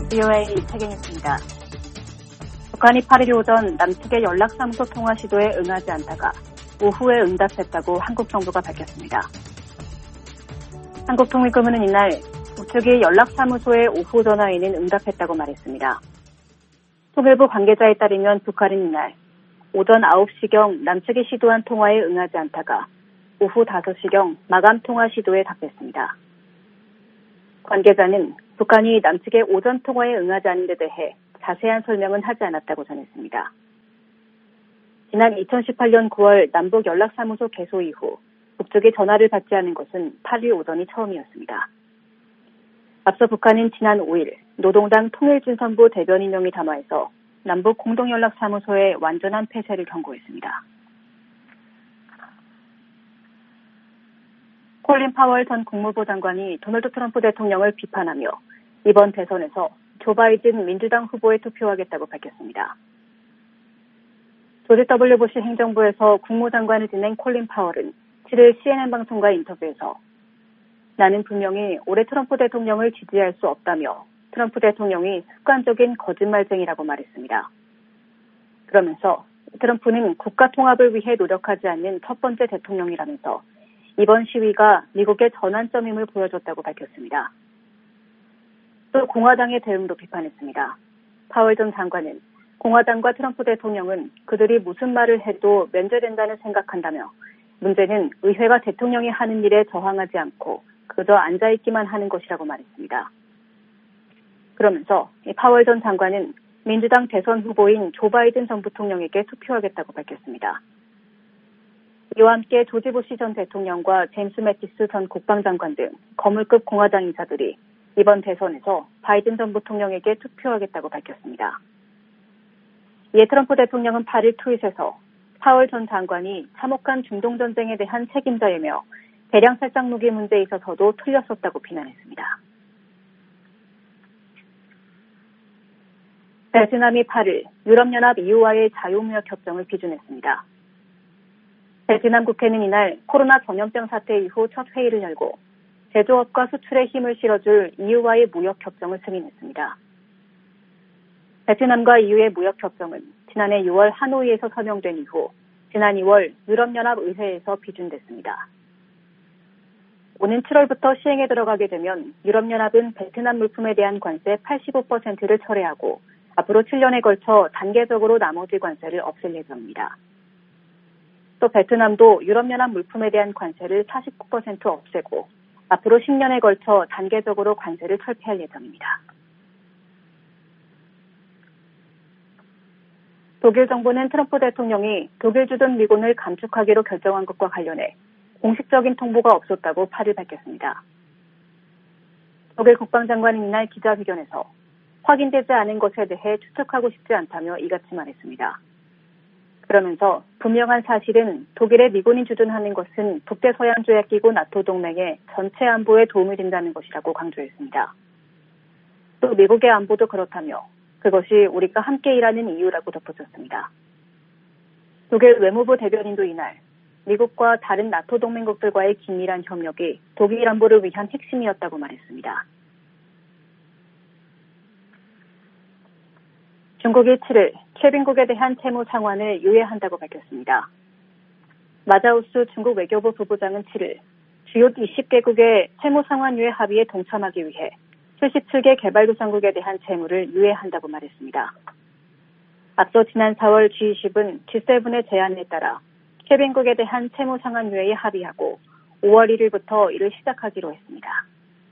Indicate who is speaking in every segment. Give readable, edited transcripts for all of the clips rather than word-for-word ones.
Speaker 1: VOA 세계뉴스입니다. 북한이 8일 오전 남측의 연락사무소 통화 시도에 응하지 않다가 오후에 응답했다고 한국 정부가 밝혔습니다. 한국통일금은 이날 북측이 연락사무소의 오후 전화에는 응답했다고 말했습니다. 통일부 관계자에 따르면 북한은 이날 오전 9시경 남측이 시도한 통화에 응하지 않다가 오후 5시경 마감 통화 시도에 답했습니다. 관계자는 북한이 남측의 오전 통화에 응하지 않은 데 대해 자세한 설명은 하지 않았다고 전했습니다. 지난 2018년 9월 남북 연락사무소 개소 이후 북측이 전화를 받지 않은 것은 8일 오전이 처음이었습니다. 앞서 북한은 지난 5일 노동당 통일진선부 대변인 명의 담화에서 남북 공동연락사무소의 완전한 폐쇄를 경고했습니다. 콜린 파월 전 국무부 장관이 도널드 트럼프 대통령을 비판하며 이번 대선에서 조 바이든 민주당 후보에 투표하겠다고 밝혔습니다. 조지 W. 부시 행정부에서 국무장관을 지낸 콜린 파월은 7일 CNN 방송과의 인터뷰에서 나는 분명히 올해 트럼프 대통령을 지지할 수 없다며 트럼프 대통령이 습관적인 거짓말쟁이라고 말했습니다. 그러면서 트럼프는 국가 통합을 위해 노력하지 않는 첫 번째 대통령이라면서 이번 시위가 미국의 전환점임을 보여줬다고 밝혔습니다. 또 공화당의 대응도 비판했습니다. 파월 전 장관은 공화당과 트럼프 대통령은 그들이 무슨 말을 해도 면제된다는 생각한다며 문제는 의회가 대통령이 하는 일에 저항하지 않고 그저 앉아있기만 하는 것이라고 말했습니다. 그러면서 파월 전 장관은 민주당 대선 후보인 조 바이든 전 부통령에게 투표하겠다고 밝혔습니다. 이와 함께 조지 부시 전 대통령과 제임스 매티스 전 국방장관 등 거물급 공화당 인사들이 이번 대선에서 바이든 전 부통령에게 투표하겠다고 밝혔습니다. 이에 트럼프 대통령은 8일 트윗에서 파월 전 장관이 참혹한 중동전쟁에 대한 책임자이며 대량 살상 무기 문제에 있어서도 틀렸었다고 비난했습니다. 베트남이 8일 유럽연합 EU와의 자유무역 협정을批准했습니다. 베트남 국회는 이날 코로나 전염병 사태 이후 첫 회의를 열고 제조업과 수출에 힘을 실어줄 EU와의 무역협정을 승인했습니다. 베트남과 EU의 무역협정은 지난해 6월 하노이에서 서명된 이후 지난 2월 유럽연합의회에서批准됐습니다. 오는 7월부터 시행에 들어가게 되면 유럽연합은 베트남 물품에 대한 관세 85%를 철회하고 앞으로 7년에 걸쳐 단계적으로 나머지 관세를 없앨 예정입니다. 또 베트남도 유럽연합 물품에 대한 관세를 49% 없애고 앞으로 10년에 걸쳐 단계적으로 관세를 철폐할 예정입니다. 독일 정부는 트럼프 대통령이 독일 주둔 미군을 감축하기로 결정한 것과 관련해 공식적인 통보가 없었다고 8일 밝혔습니다. 독일 국방장관은 이날 기자회견에서 확인되지 않은 것에 대해 추측하고 싶지 않다며 이같이 말했습니다. 그러면서 분명한 사실은 독일의 미군이 주둔하는 것은 북대서양조약기구 나토 동맹의 전체 안보에 도움이 된다는 것이라고 강조했습니다. 또 미국의 안보도 그렇다며 그것이 우리가 함께 일하는 이유라고 덧붙였습니다. 독일 외무부 대변인도 이날 미국과 다른 나토 동맹국들과의 긴밀한 협력이 독일 안보를 위한 핵심이었다고 말했습니다. 중국이 7일 케빈국에 대한 채무 상환을 유예한다고 밝혔습니다. 마자우스 중국 외교부 부부장은 7일 주요 20개국의 채무 상환 유예 합의에 동참하기 위해 77개 개발도상국에 대한 채무를 유예한다고 말했습니다. 앞서 지난 4월 G20은 G7의 제안에 따라 케빈국에 대한 채무 상환 유예에 합의하고 5월 1일부터 이를 시작하기로 했습니다.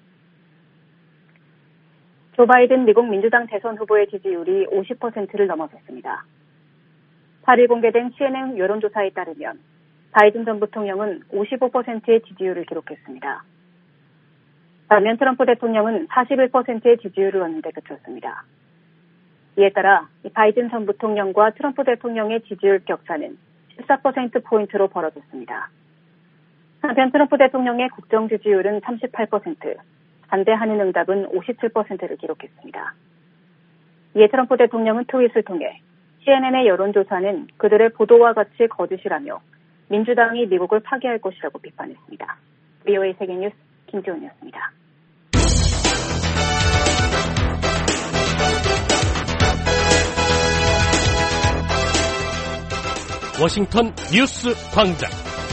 Speaker 1: 조 바이든 미국 민주당 대선 후보의 지지율이 50%를 넘어섰습니다. 8일 공개된 CNN 여론조사에 따르면 바이든 전 부통령은 55%의 지지율을 기록했습니다. 반면 트럼프 대통령은 41%의 지지율을 얻는 데 그쳤습니다. 이에 따라 바이든 전 부통령과 트럼프 대통령의 지지율 격차는 14%포인트로 벌어졌습니다. 한편 트럼프 대통령의 국정 지지율은 38%, 반대하는 응답은 57%를 기록했습니다. 이에 트럼프 대통령은 트윗을 통해 CNN의 여론조사는 그들의 보도와 같이 거짓이라며 민주당이 미국을 파괴할 것이라고 비판했습니다. VOA 세계뉴스 김지훈이었습니다.
Speaker 2: 워싱턴 뉴스 광장.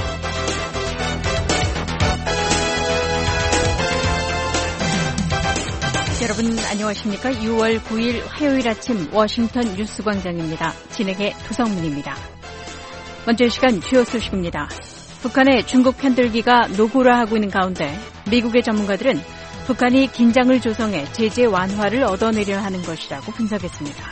Speaker 3: 여러분 안녕하십니까? 6월 9일 화요일 아침 워싱턴 뉴스 광장입니다. 진행의 두성문입니다. 먼저 이 시간 주요 소식입니다. 북한의 중국 편들기가 노골화하고 있는 가운데 미국의 전문가들은 북한이 긴장을 조성해 제재 완화를 얻어내려 하는 것이라고 분석했습니다.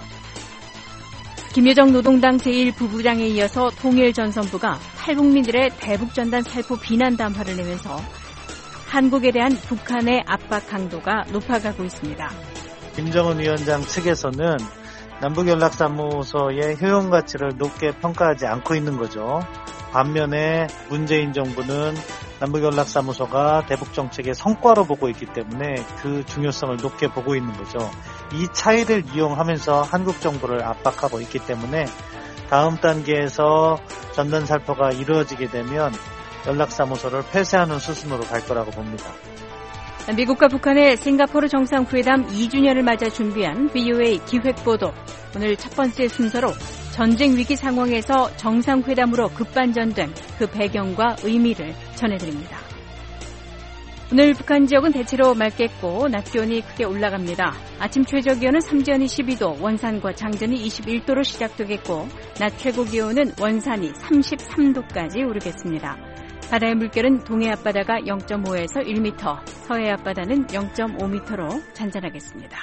Speaker 3: 김여정 노동당 제1부부장에 이어서 통일전선부가 탈북민들의 대북전단 살포 비난 담화를 내면서 한국에 대한 북한의 압박 강도가 높아가고 있습니다.
Speaker 4: 김정은 위원장 측에서는 남북연락사무소의 효용 가치를 높게 평가하지 않고 있는 거죠. 반면에 문재인 정부는 남북연락사무소가 대북정책의 성과로 보고 있기 때문에 그 중요성을 높게 보고 있는 거죠. 이 차이를 이용하면서 한국 정부를 압박하고 있기 때문에 다음 단계에서 전단 살포가 이루어지게 되면 연락사무소를 폐쇄하는 수순으로 갈 거라고 봅니다.
Speaker 3: 미국과 북한의 싱가포르 정상회담 2주년을 맞아 준비한 VOA 기획보도. 오늘 첫 번째 순서로 전쟁 위기 상황에서 정상회담으로 급반전된 그 배경과 의미를 전해드립니다. 오늘 북한 지역은 대체로 맑겠고 낮 기온이 크게 올라갑니다. 아침 최저 기온은 삼전이 12도, 원산과 장전이 21도로 시작되겠고 낮 최고 기온은 원산이 33도까지 오르겠습니다. 바다의 물결은 동해 앞바다가 0.5에서 1m, 서해 앞바다는 0.5m로 잔잔하겠습니다.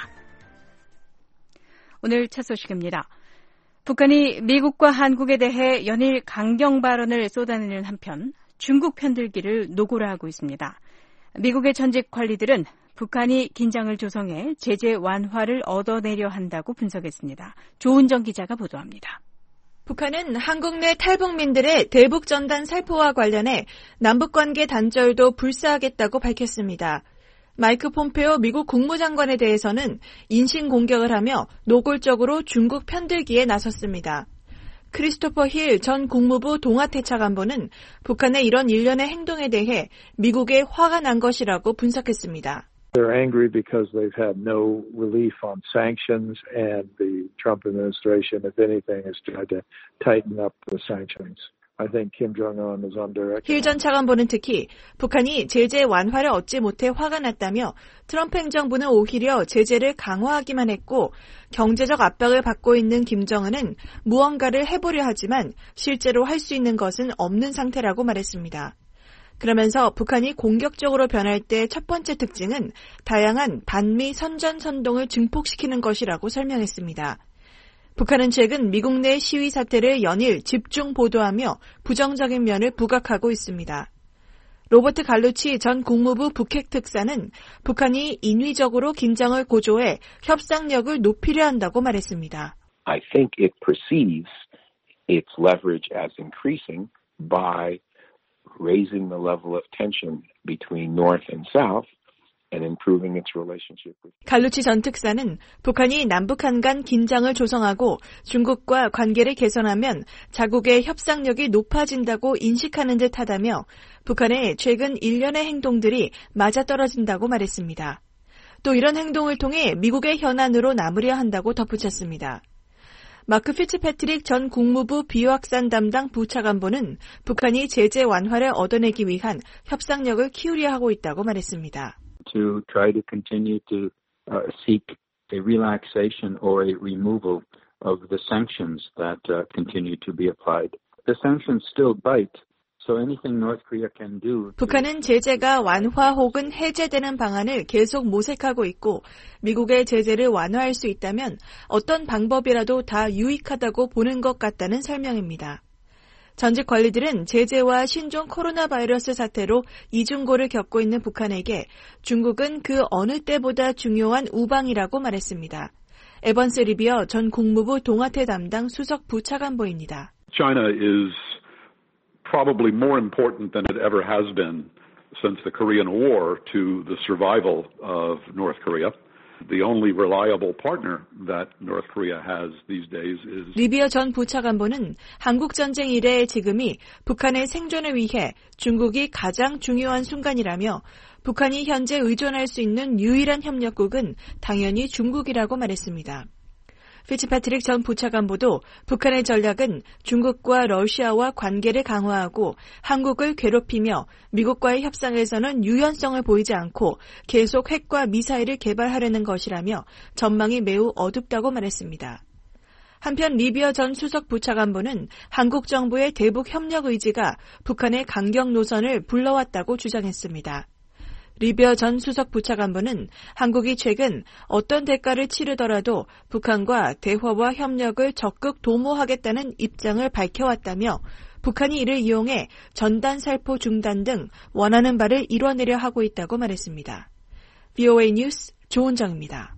Speaker 3: 오늘 첫 소식입니다. 북한이 미국과 한국에 대해 연일 강경 발언을 쏟아내는 한편 중국 편들기를 노골화하고 있습니다. 미국의 전직 관리들은 북한이 긴장을 조성해 제재 완화를 얻어내려 한다고 분석했습니다. 조은정 기자가 보도합니다.
Speaker 5: 북한은 한국 내 탈북민들의 대북전단 살포와 관련해 남북관계 단절도 불사하겠다고 밝혔습니다. 마이크 폼페오 미국 국무장관에 대해서는 인신공격을 하며 노골적으로 중국 편들기에 나섰습니다. 크리스토퍼 힐 전 국무부 동아태차관보는 북한의 이런 일련의 행동에 대해 미국에 화가 난 것이라고 분석했습니다.
Speaker 6: They're angry because they've had no relief on sanctions, and the Trump administration, if anything, has tried to tighten up the sanctions. I think Kim Jong-un is under.
Speaker 5: 힐 전 차관보는 특히 북한이 제재 완화를 얻지 못해 화가 났다며 트럼프 행정부는 오히려 제재를 강화하기만 했고 경제적 압박을 받고 있는 김정은은 무언가를 해보려 하지만 실제로 할 수 있는 것은 없는 상태라고 말했습니다. 그러면서 북한이 공격적으로 변할 때 첫 번째 특징은 다양한 반미 선전선동을 증폭시키는 것이라고 설명했습니다. 북한은 최근 미국 내 시위 사태를 연일 집중 보도하며 부정적인 면을 부각하고 있습니다. 로버트 갈루치 전 국무부 북핵 특사는 북한이 인위적으로 긴장을 고조해 협상력을 높이려 한다고 말했습니다.
Speaker 7: I think it perceives its leverage as increasing by raising the level of tension between North and South and improving its relationship with.
Speaker 5: 갈루치 전 특사는 북한이 남북한 간 긴장을 조성하고 중국과 관계를 개선하면 자국의 협상력이 높아진다고 인식하는 듯하다며 북한의 최근 일련의 행동들이 맞아떨어진다고 말했습니다. 또 이런 행동을 통해 미국의 현안으로 남으려 한다고 덧붙였습니다. 마크 피츠패트릭 전 국무부 비확산 담당 부차관보는 북한이 제재 완화를 얻어내기 위한 협상력을 키우려 하고 있다고 말했습니다.
Speaker 8: To try to continue to seek a relaxation or a removal of the sanctions that continue to be applied. The sanctions still bite. So anything North Korea can do.
Speaker 5: 북한은 제재가 완화 혹은 해제되는 방안을 계속 모색하고 있고 미국의 제재를 완화할 수 있다면 어떤 방법이라도 다 유익하다고 보는 것 같다는 설명입니다. 전직 관리들은 제재와 신종 코로나 바이러스 사태로 이중고를 겪고 있는 북한에게 중국은 그 어느 때보다 중요한 우방이라고 말했습니다. 에번스 리비어 전 국무부 동아태 담당 수석 부차관보입니다.
Speaker 9: China is probably more important than it ever has been since the Korean War to the survival of North Korea. The only reliable partner that North Korea has these days is.
Speaker 5: 리비어 전 부차관보는 한국 전쟁 이래 지금이 북한의 생존을 위해 중국이 가장 중요한 순간이라며 북한이 현재 의존할 수 있는 유일한 협력국은 당연히 중국이라고 말했습니다. 피츠패트릭 전 부차관보도 북한의 전략은 중국과 러시아와 관계를 강화하고 한국을 괴롭히며 미국과의 협상에서는 유연성을 보이지 않고 계속 핵과 미사일을 개발하려는 것이라며 전망이 매우 어둡다고 말했습니다. 한편 리비어 전 수석 부차관보는 한국 정부의 대북 협력 의지가 북한의 강경 노선을 불러왔다고 주장했습니다. 리비어 전 수석 부차관보는 한국이 최근 어떤 대가를 치르더라도 북한과 대화와 협력을 적극 도모하겠다는 입장을 밝혀왔다며 북한이 이를 이용해 전단 살포 중단 등 원하는 바를 이뤄내려 하고 있다고 말했습니다. VOA 뉴스 조은정입니다.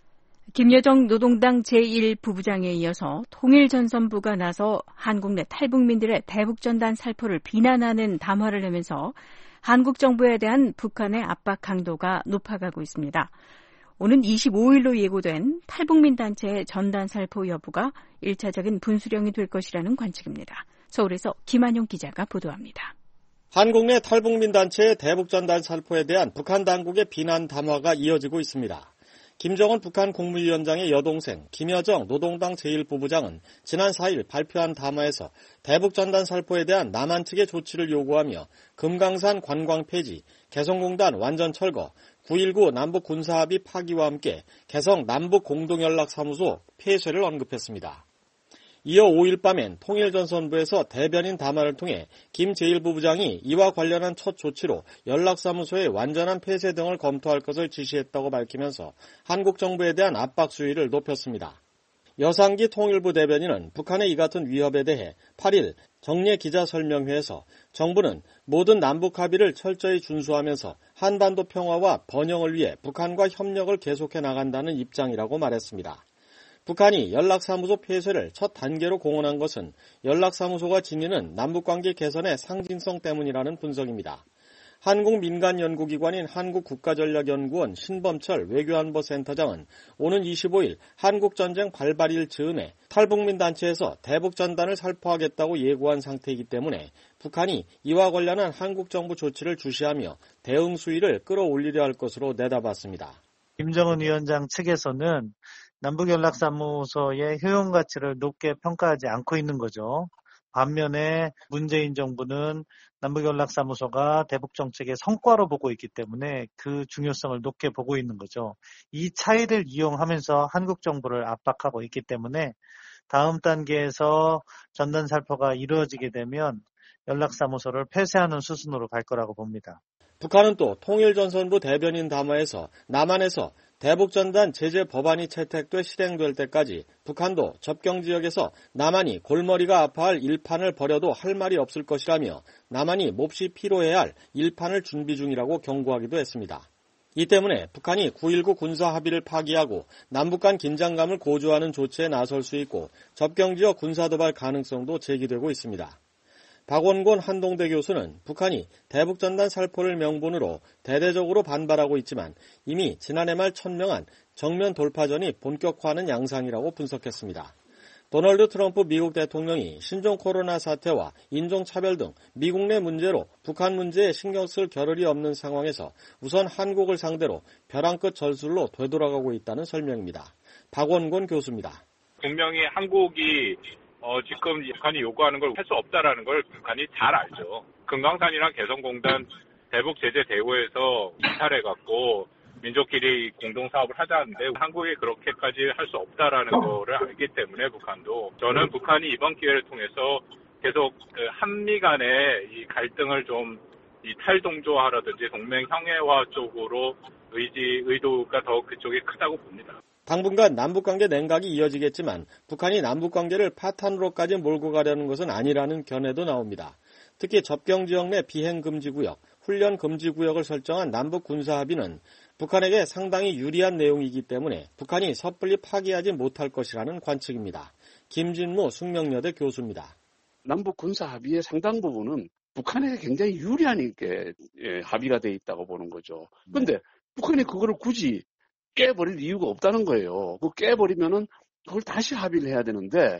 Speaker 3: 김여정 노동당 제1부부장에 이어서 통일전선부가 나서 한국 내 탈북민들의 대북전단 살포를 비난하는 담화를 내면서 한국 정부에 대한 북한의 압박 강도가 높아가고 있습니다. 오는 25일로 예고된 탈북민 단체의 전단 살포 여부가 1차적인 분수령이 될 것이라는 관측입니다. 서울에서 김한용 기자가 보도합니다.
Speaker 10: 한국 내 탈북민 단체의 대북전단 살포에 대한 북한 당국의 비난 담화가 이어지고 있습니다. 김정은 북한 국무위원장의 여동생 김여정 노동당 제1부부장은 지난 4일 발표한 담화에서 대북전단 살포에 대한 남한 측의 조치를 요구하며 금강산 관광 폐지, 개성공단 완전 철거, 9.19 남북 군사합의 파기와 함께 개성 남북공동연락사무소 폐쇄를 언급했습니다. 이어 5일 밤엔 통일전선부에서 대변인 담화를 통해 김 제1부부장이 이와 관련한 첫 조치로 연락사무소의 완전한 폐쇄 등을 검토할 것을 지시했다고 밝히면서 한국 정부에 대한 압박 수위를 높였습니다. 여상기 통일부 대변인은 북한의 이 같은 위협에 대해 8일 정례 기자설명회에서 정부는 모든 남북 합의를 철저히 준수하면서 한반도 평화와 번영을 위해 북한과 협력을 계속해 나간다는 입장이라고 말했습니다. 북한이 연락사무소 폐쇄를 첫 단계로 공언한 것은 연락사무소가 지니는 남북관계 개선의 상징성 때문이라는 분석입니다. 한국 민간연구기관인 한국국가전략연구원 신범철 외교안보센터장은 오는 25일 한국전쟁 발발일 즈음에 탈북민 단체에서 대북전단을 살포하겠다고 예고한 상태이기 때문에 북한이 이와 관련한 한국 정부 조치를 주시하며 대응 수위를 끌어올리려 할 것으로 내다봤습니다.
Speaker 4: 김정은 위원장 측에서는 남북연락사무소의 효용 가치를 높게 평가하지 않고 있는 거죠. 반면에 문재인 정부는 남북연락사무소가 대북정책의 성과로 보고 있기 때문에 그 중요성을 높게 보고 있는 거죠. 이 차이를 이용하면서 한국 정부를 압박하고 있기 때문에 다음 단계에서 전단 살포가 이루어지게 되면 연락사무소를 폐쇄하는 수순으로 갈 거라고 봅니다.
Speaker 10: 북한은 또 통일전선부 대변인 담화에서 남한에서 대북전단 제재 법안이 채택돼 실행될 때까지 북한도 접경지역에서 남한이 골머리가 아파할 일판을 벌여도 할 말이 없을 것이라며 남한이 몹시 필요해야 할 일판을 준비 중이라고 경고하기도 했습니다. 이 때문에 북한이 9.19 군사합의를 파기하고 남북 간 긴장감을 고조하는 조치에 나설 수 있고 접경지역 군사도발 가능성도 제기되고 있습니다. 박원곤 한동대 교수는 북한이 대북전단 살포를 명분으로 대대적으로 반발하고 있지만 이미 지난해 말 천명한 정면 돌파전이 본격화하는 양상이라고 분석했습니다. 도널드 트럼프 미국 대통령이 신종 코로나 사태와 인종차별 등 미국 내 문제로 북한 문제에 신경 쓸 겨를이 없는 상황에서 우선 한국을 상대로 벼랑 끝 전술로 되돌아가고 있다는 설명입니다. 박원곤 교수입니다.
Speaker 11: 분명히 한국이 지금 북한이 요구하는 걸 할 수 없다라는 걸 북한이 잘 알죠. 금강산이랑 개성공단 대북 제재 대우에서 이탈해갖고 민족끼리 공동 사업을 하자는데 한국이 그렇게까지 할 수 없다라는 거를 알기 때문에 북한도 저는 북한이 이번 기회를 통해서 계속 한미 간의 이 갈등을 좀 이 탈동조화라든지 동맹 형해화 쪽으로 의도가 더 그쪽이 크다고 봅니다.
Speaker 10: 당분간 남북관계 냉각이 이어지겠지만 북한이 남북관계를 파탄으로까지 몰고 가려는 것은 아니라는 견해도 나옵니다. 특히 접경지역 내 비행금지구역, 훈련금지구역을 설정한 남북군사합의는 북한에게 상당히 유리한 내용이기 때문에 북한이 섣불리 파기하지 못할 것이라는 관측입니다. 김진무 숙명여대 교수입니다.
Speaker 12: 남북군사합의의 상당 부분은 북한에게 굉장히 유리한 게 합의가 돼 있다고 보는 거죠. 그런데 북한이 그거를 굳이 깨버릴 이유가 없다는 거예요. 그 깨버리면은 그걸 다시 합의를 해야 되는데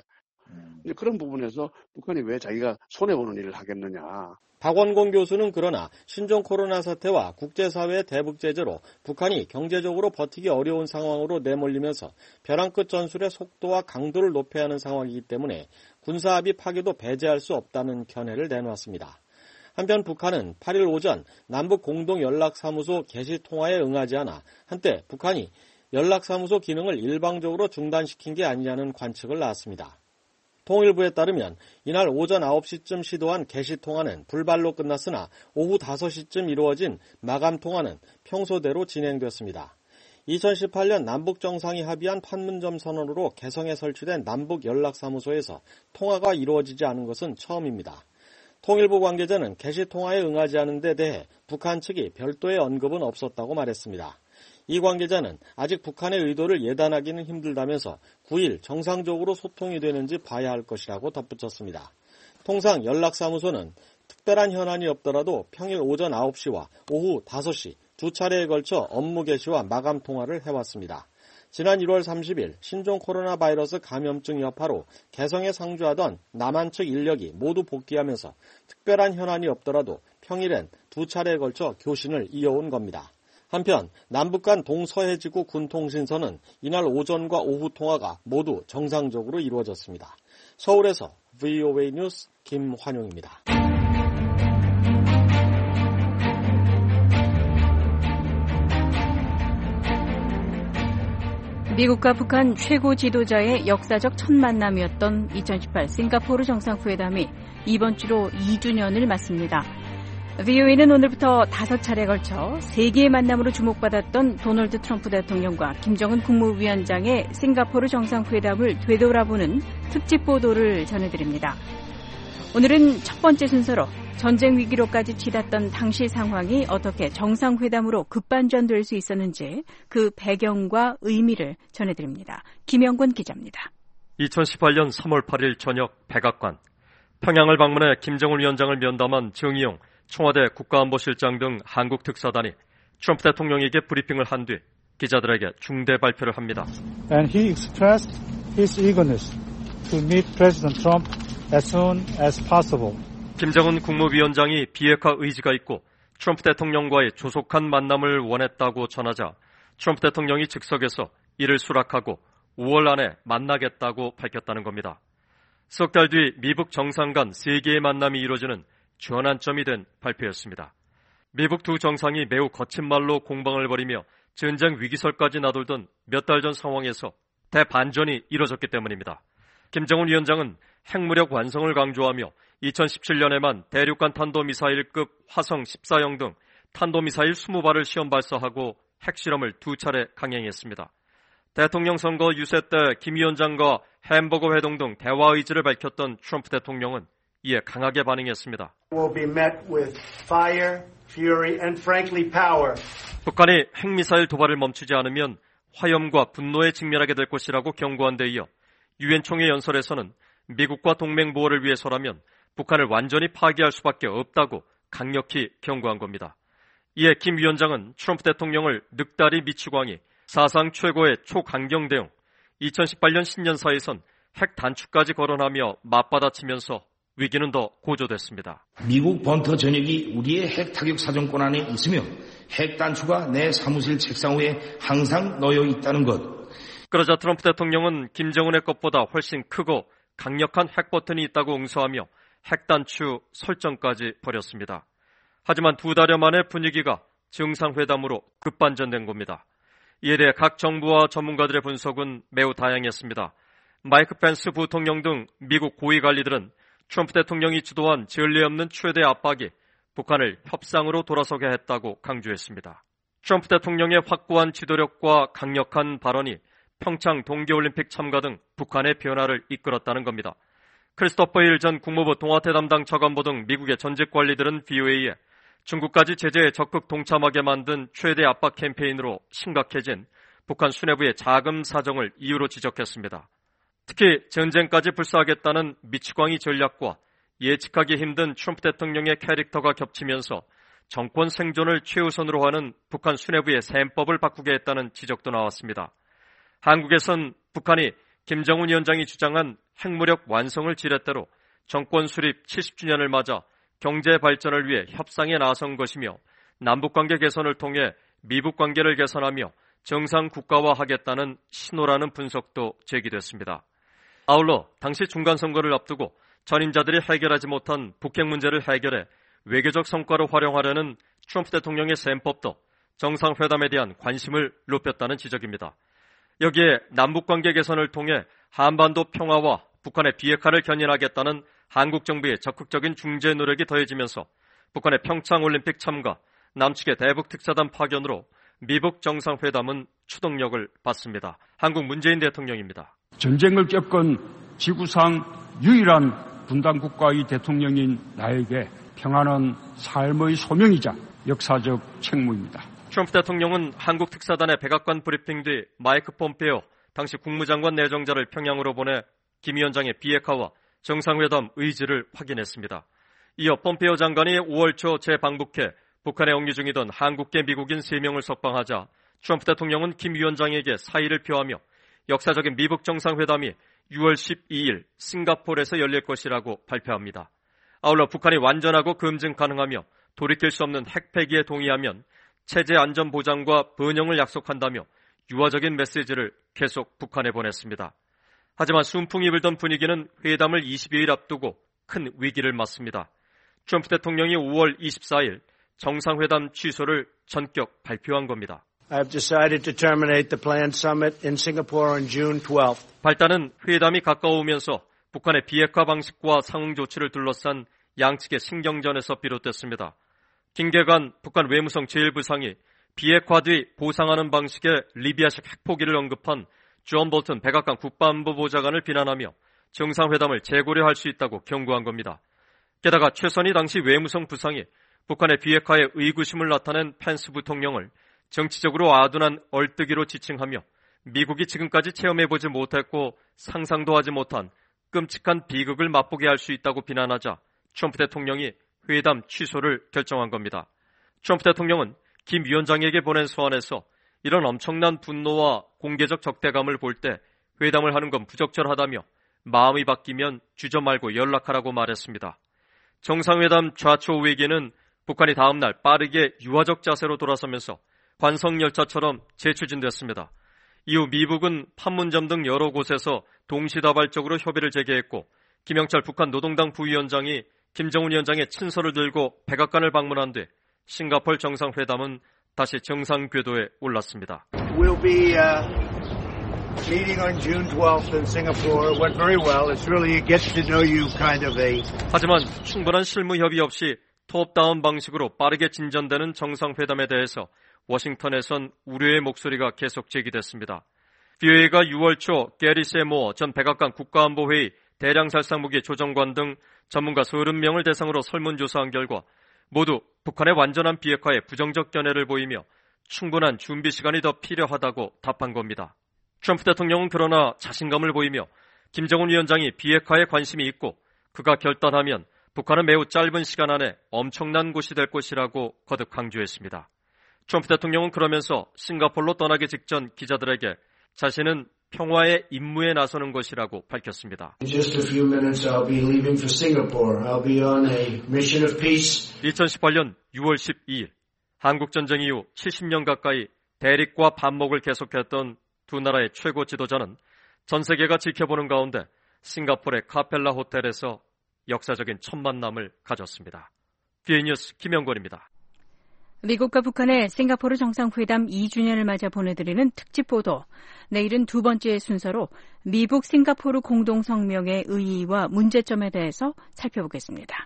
Speaker 12: 그런 부분에서 북한이 왜 자기가 손해보는 일을 하겠느냐.
Speaker 10: 박원공 교수는 그러나 신종 코로나 사태와 국제사회의 대북 제재로 북한이 경제적으로 버티기 어려운 상황으로 내몰리면서 벼랑 끝 전술의 속도와 강도를 높여야 하는 상황이기 때문에 군사합의 파기도 배제할 수 없다는 견해를 내놓았습니다. 한편 북한은 8일 오전 남북 공동연락사무소 개시 통화에 응하지 않아 한때 북한이 연락사무소 기능을 일방적으로 중단시킨 게 아니냐는 관측을 낳았습니다. 통일부에 따르면 이날 오전 9시쯤 시도한 개시 통화는 불발로 끝났으나 오후 5시쯤 이루어진 마감 통화는 평소대로 진행됐습니다. 2018년 남북 정상이 합의한 판문점 선언으로 개성에 설치된 남북 연락사무소에서 통화가 이루어지지 않은 것은 처음입니다. 통일부 관계자는 개시 통화에 응하지 않은 데 대해 북한 측이 별도의 언급은 없었다고 말했습니다. 이 관계자는 아직 북한의 의도를 예단하기는 힘들다면서 9일 정상적으로 소통이 되는지 봐야 할 것이라고 덧붙였습니다. 통상 연락사무소는 특별한 현안이 없더라도 평일 오전 9시와 오후 5시 두 차례에 걸쳐 업무 개시와 마감 통화를 해왔습니다. 지난 1월 30일 신종 코로나 바이러스 감염증 여파로 개성에 상주하던 남한 측 인력이 모두 복귀하면서 특별한 현안이 없더라도 평일엔 두 차례에 걸쳐 교신을 이어온 겁니다. 한편 남북 간 동서해지구 군통신선은 이날 오전과 오후 통화가 모두 정상적으로 이루어졌습니다. 서울에서 VOA 뉴스 김환용입니다.
Speaker 3: 미국과 북한 최고 지도자의 역사적 첫 만남이었던 2018 싱가포르 정상회담이 이번 주로 2주년을 맞습니다. VOA는 오늘부터 5차례에 걸쳐 세계의 만남으로 주목받았던 도널드 트럼프 대통령과 김정은 국무위원장의 싱가포르 정상회담을 되돌아보는 특집 보도를 전해드립니다. 오늘은 첫 번째 순서로 전쟁 위기로까지 치닫던 당시 상황이 어떻게 정상회담으로 급반전될 수 있었는지 그 배경과 의미를 전해드립니다. 김영권 기자입니다.
Speaker 13: 2018년 3월 8일 저녁 백악관, 평양을 방문해 김정은 위원장을 면담한 정의용 청와대 국가안보실장 등 한국 특사단이 트럼프 대통령에게 브리핑을 한 뒤 기자들에게 중대 발표를 합니다.
Speaker 14: And he expressed his eagerness to meet President Trump as soon as possible.
Speaker 13: 김정은 국무위원장이 비핵화 의지가 있고 트럼프 대통령과의 조속한 만남을 원했다고 전하자 트럼프 대통령이 즉석에서 이를 수락하고 5월 안에 만나겠다고 밝혔다는 겁니다. 석 달 뒤 미북 정상 간 세계의 만남이 이루어지는 전환점이 된 발표였습니다. 미북 두 정상이 매우 거친 말로 공방을 벌이며 전쟁 위기설까지 나돌던 몇 달 전 상황에서 대반전이 이뤄졌기 때문입니다. 김정은 위원장은 핵무력 완성을 강조하며 2017년에만 대륙간 탄도미사일급 화성 14형 등 탄도미사일 20발을 시험 발사하고 핵실험을 2차례 강행했습니다. 대통령 선거 유세 때 김 위원장과 햄버거 회동 등 대화 의지를 밝혔던 트럼프 대통령은 이에 강하게 반응했습니다. 북한이 핵미사일 도발을 멈추지 않으면 화염과 분노에 직면하게 될 것이라고 경고한 데 이어 유엔 총회 연설에서는 미국과 동맹 보호를 위해서라면 북한을 완전히 파기할 수밖에 없다고 강력히 경고한 겁니다. 이에 김 위원장은 트럼프 대통령을 늑다리 미치광이 사상 최고의 초강경 대응, 2018년 신년사에선 핵 단추까지 거론하며 맞받아치면서 위기는 더 고조됐습니다.
Speaker 15: 미국 번터 전역이 우리의 핵 타격 사정권 안에 있으며 핵 단추가 내 사무실 책상 위에 항상 놓여 있다는 것.
Speaker 13: 그러자 트럼프 대통령은 김정은의 것보다 훨씬 크고 강력한 핵 버튼이 있다고 응수하며 핵 단추 설정까지 벌였습니다. 하지만 2달여 만에 분위기가 정상회담으로 급반전된 겁니다. 이에 대해 각 정부와 전문가들의 분석은 매우 다양했습니다. 마이크 펜스 부통령 등 미국 고위 관리들은 트럼프 대통령이 주도한 전례 없는 최대 압박이 북한을 협상으로 돌아서게 했다고 강조했습니다. 트럼프 대통령의 확고한 지도력과 강력한 발언이 평창 동계올림픽 참가 등 북한의 변화를 이끌었다는 겁니다. 크리스토퍼 힐 전 국무부 동아태 담당 차관보 등 미국의 전직 관리들은 VOA에 중국까지 제재에 적극 동참하게 만든 최대 압박 캠페인으로 심각해진 북한 수뇌부의 자금 사정을 이유로 지적했습니다. 특히 전쟁까지 불사하겠다는 미치광이 전략과 예측하기 힘든 트럼프 대통령의 캐릭터가 겹치면서 정권 생존을 최우선으로 하는 북한 수뇌부의 셈법을 바꾸게 했다는 지적도 나왔습니다. 한국에선 북한이 김정은 위원장이 주장한 핵무력 완성을 지렛대로 정권 수립 70주년을 맞아 경제 발전을 위해 협상에 나선 것이며 남북관계 개선을 통해 미북 관계를 개선하며 정상 국가화하겠다는 신호라는 분석도 제기됐습니다. 아울러 당시 중간선거를 앞두고 전임자들이 해결하지 못한 북핵 문제를 해결해 외교적 성과로 활용하려는 트럼프 대통령의 셈법도 정상회담에 대한 관심을 높였다는 지적입니다. 여기에 남북관계 개선을 통해 한반도 평화와 북한의 비핵화를 견인하겠다는 한국 정부의 적극적인 중재 노력이 더해지면서 북한의 평창올림픽 참가, 남측의 대북 특사단 파견으로 미북 정상회담은 추동력을 받습니다. 한국 문재인 대통령입니다.
Speaker 16: 전쟁을 겪은 지구상 유일한 분단 국가의 대통령인 나에게 평화는 삶의 소명이자 역사적 책무입니다.
Speaker 13: 트럼프 대통령은 한국 특사단의 백악관 브리핑 뒤 마이크 폼페오 당시 국무장관 내정자를 평양으로 보내 김 위원장의 비핵화와 정상회담 의지를 확인했습니다. 이어 폼페오 장관이 5월 초 재방북해 북한에 억류 중이던 한국계 미국인 3명을 석방하자 트럼프 대통령은 김 위원장에게 사의를 표하며 역사적인 미북 정상회담이 6월 12일 싱가포르에서 열릴 것이라고 발표합니다. 아울러 북한이 완전하고 검증 가능하며 돌이킬 수 없는 핵 폐기에 동의하면 체제 안전 보장과 번영을 약속한다며 유화적인 메시지를 계속 북한에 보냈습니다. 하지만 순풍이 불던 분위기는 회담을 20여일 앞두고 큰 위기를 맞습니다. 트럼프 대통령이 5월 24일 정상회담 취소를 전격 발표한 겁니다.
Speaker 17: I've decided to terminate the planned summit in Singapore on June 12th.
Speaker 13: 발단은 회담이 가까워오면서 북한의 비핵화 방식과 상응 조치를 둘러싼 양측의 신경전에서 비롯됐습니다. 김계관 북한 외무성 제1부상이 비핵화 뒤 보상하는 방식의 리비아식 핵포기를 언급한 존 볼튼 백악관 국방부 보좌관을 비난하며 정상회담을 재고려할 수 있다고 경고한 겁니다. 게다가 최선희 당시 외무성 부상이 북한의 비핵화에 의구심을 나타낸 펜스 부통령을 정치적으로 아둔한 얼뜨기로 지칭하며 미국이 지금까지 체험해보지 못했고 상상도 하지 못한 끔찍한 비극을 맛보게 할 수 있다고 비난하자 트럼프 대통령이 회담 취소를 결정한 겁니다. 트럼프 대통령은 김 위원장에게 보낸 서한에서 이런 엄청난 분노와 공개적 적대감을 볼 때 회담을 하는 건 부적절하다며 마음이 바뀌면 주저 말고 연락하라고 말했습니다. 정상회담 좌초 외기는 북한이 다음 날 빠르게 유화적 자세로 돌아서면서 관성열차처럼 재추진됐습니다. 이후 미북은 판문점 등 여러 곳에서 동시다발적으로 협의를 재개했고 김영철 북한 노동당 부위원장이 김정은 위원장의 친서를 들고 백악관을 방문한 뒤 싱가포르 정상회담은 다시 정상 궤도에 올랐습니다.
Speaker 17: We'll be meeting on June 12th in Singapore. It went very well. It's really a get to know you kind of a.
Speaker 13: 하지만 충분한 실무 협의 없이 톱다운 방식으로 빠르게 진전되는 정상회담에 대해서 워싱턴에선 우려의 목소리가 계속 제기됐습니다. VOA가 6월 초 게리 세모어 전 백악관 국가안보회의 대량살상무기 조정관 등 전문가 30명을 대상으로 설문조사한 결과 모두 북한의 완전한 비핵화에 부정적 견해를 보이며 충분한 준비 시간이 더 필요하다고 답한 겁니다. 트럼프 대통령은 그러나 자신감을 보이며 김정은 위원장이 비핵화에 관심이 있고 그가 결단하면 북한은 매우 짧은 시간 안에 엄청난 곳이 될 것이라고 거듭 강조했습니다. 트럼프 대통령은 그러면서 싱가포르로 떠나기 직전 기자들에게 자신은 평화의 임무에 나서는 것이라고 밝혔습니다.
Speaker 17: Just a few minutes, I'll be leaving for Singapore. I'll be on a mission of peace.
Speaker 13: 2018년 6월 12일 한국전쟁 이후 70년 가까이 대립과 반목을 계속했던 두 나라의 최고 지도자는 전 세계가 지켜보는 가운데 싱가포르의 카펠라 호텔에서 역사적인 첫 만남을 가졌습니다. VOA 뉴스 김영권입니다.
Speaker 3: 미국과 북한의 싱가포르 정상회담 2주년을 맞아 보내드리는 특집 보도. 내일은 두 번째 순서로 미북 싱가포르 공동성명의 의의와 문제점에 대해서 살펴보겠습니다.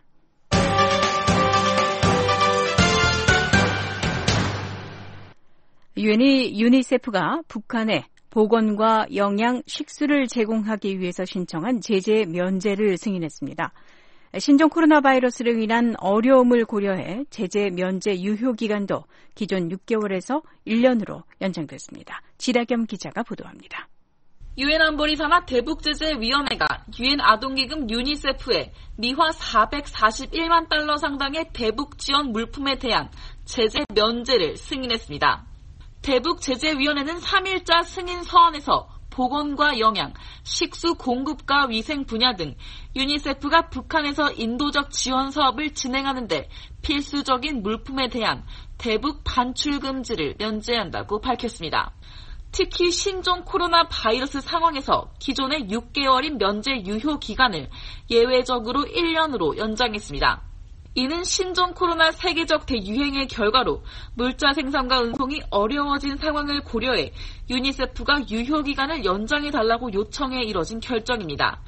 Speaker 3: 유엔이 유니세프가 북한에 보건과 영양, 식수를 제공하기 위해서 신청한 제재 면제를 승인했습니다. 신종 코로나 바이러스로 인한 어려움을 고려해 제재 면제 유효 기간도 기존 6개월에서 1년으로 연장됐습니다. 지다겸 기자가 보도합니다.
Speaker 18: 유엔 안보리 산하 대북제재위원회가 유엔 아동기금 유니세프에 미화 441만 달러 상당의 대북 지원 물품에 대한 제재 면제를 승인했습니다. 대북제재위원회는 3일자 승인 서한에서 보건과 영양, 식수 공급과 위생 분야 등 유니세프가 북한에서 인도적 지원 사업을 진행하는 데 필수적인 물품에 대한 대북 반출 금지를 면제한다고 밝혔습니다. 특히 신종 코로나 바이러스 상황에서 기존의 6개월인 면제 유효 기간을 예외적으로 1년으로 연장했습니다. 이는 신종 코로나 세계적 대유행의 결과로 물자 생산과 운송이 어려워진 상황을 고려해 유니세프가 유효 기간을 연장해달라고 요청해 이뤄진 결정입니다.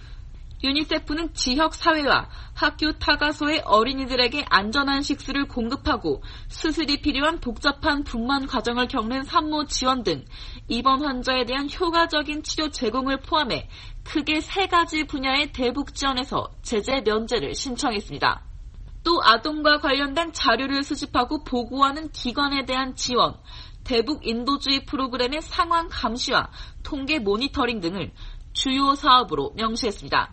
Speaker 18: 유니세프는 지역사회와 학교 타가소의 어린이들에게 안전한 식수를 공급하고 수술이 필요한 복잡한 분만 과정을 겪는 산모 지원 등 입원 환자에 대한 효과적인 치료 제공을 포함해 크게 3가지 분야의 대북 지원에서 제재 면제를 신청했습니다. 또 아동과 관련된 자료를 수집하고 보고하는 기관에 대한 지원, 대북 인도주의 프로그램의 상황 감시와 통계 모니터링 등을 주요 사업으로 명시했습니다.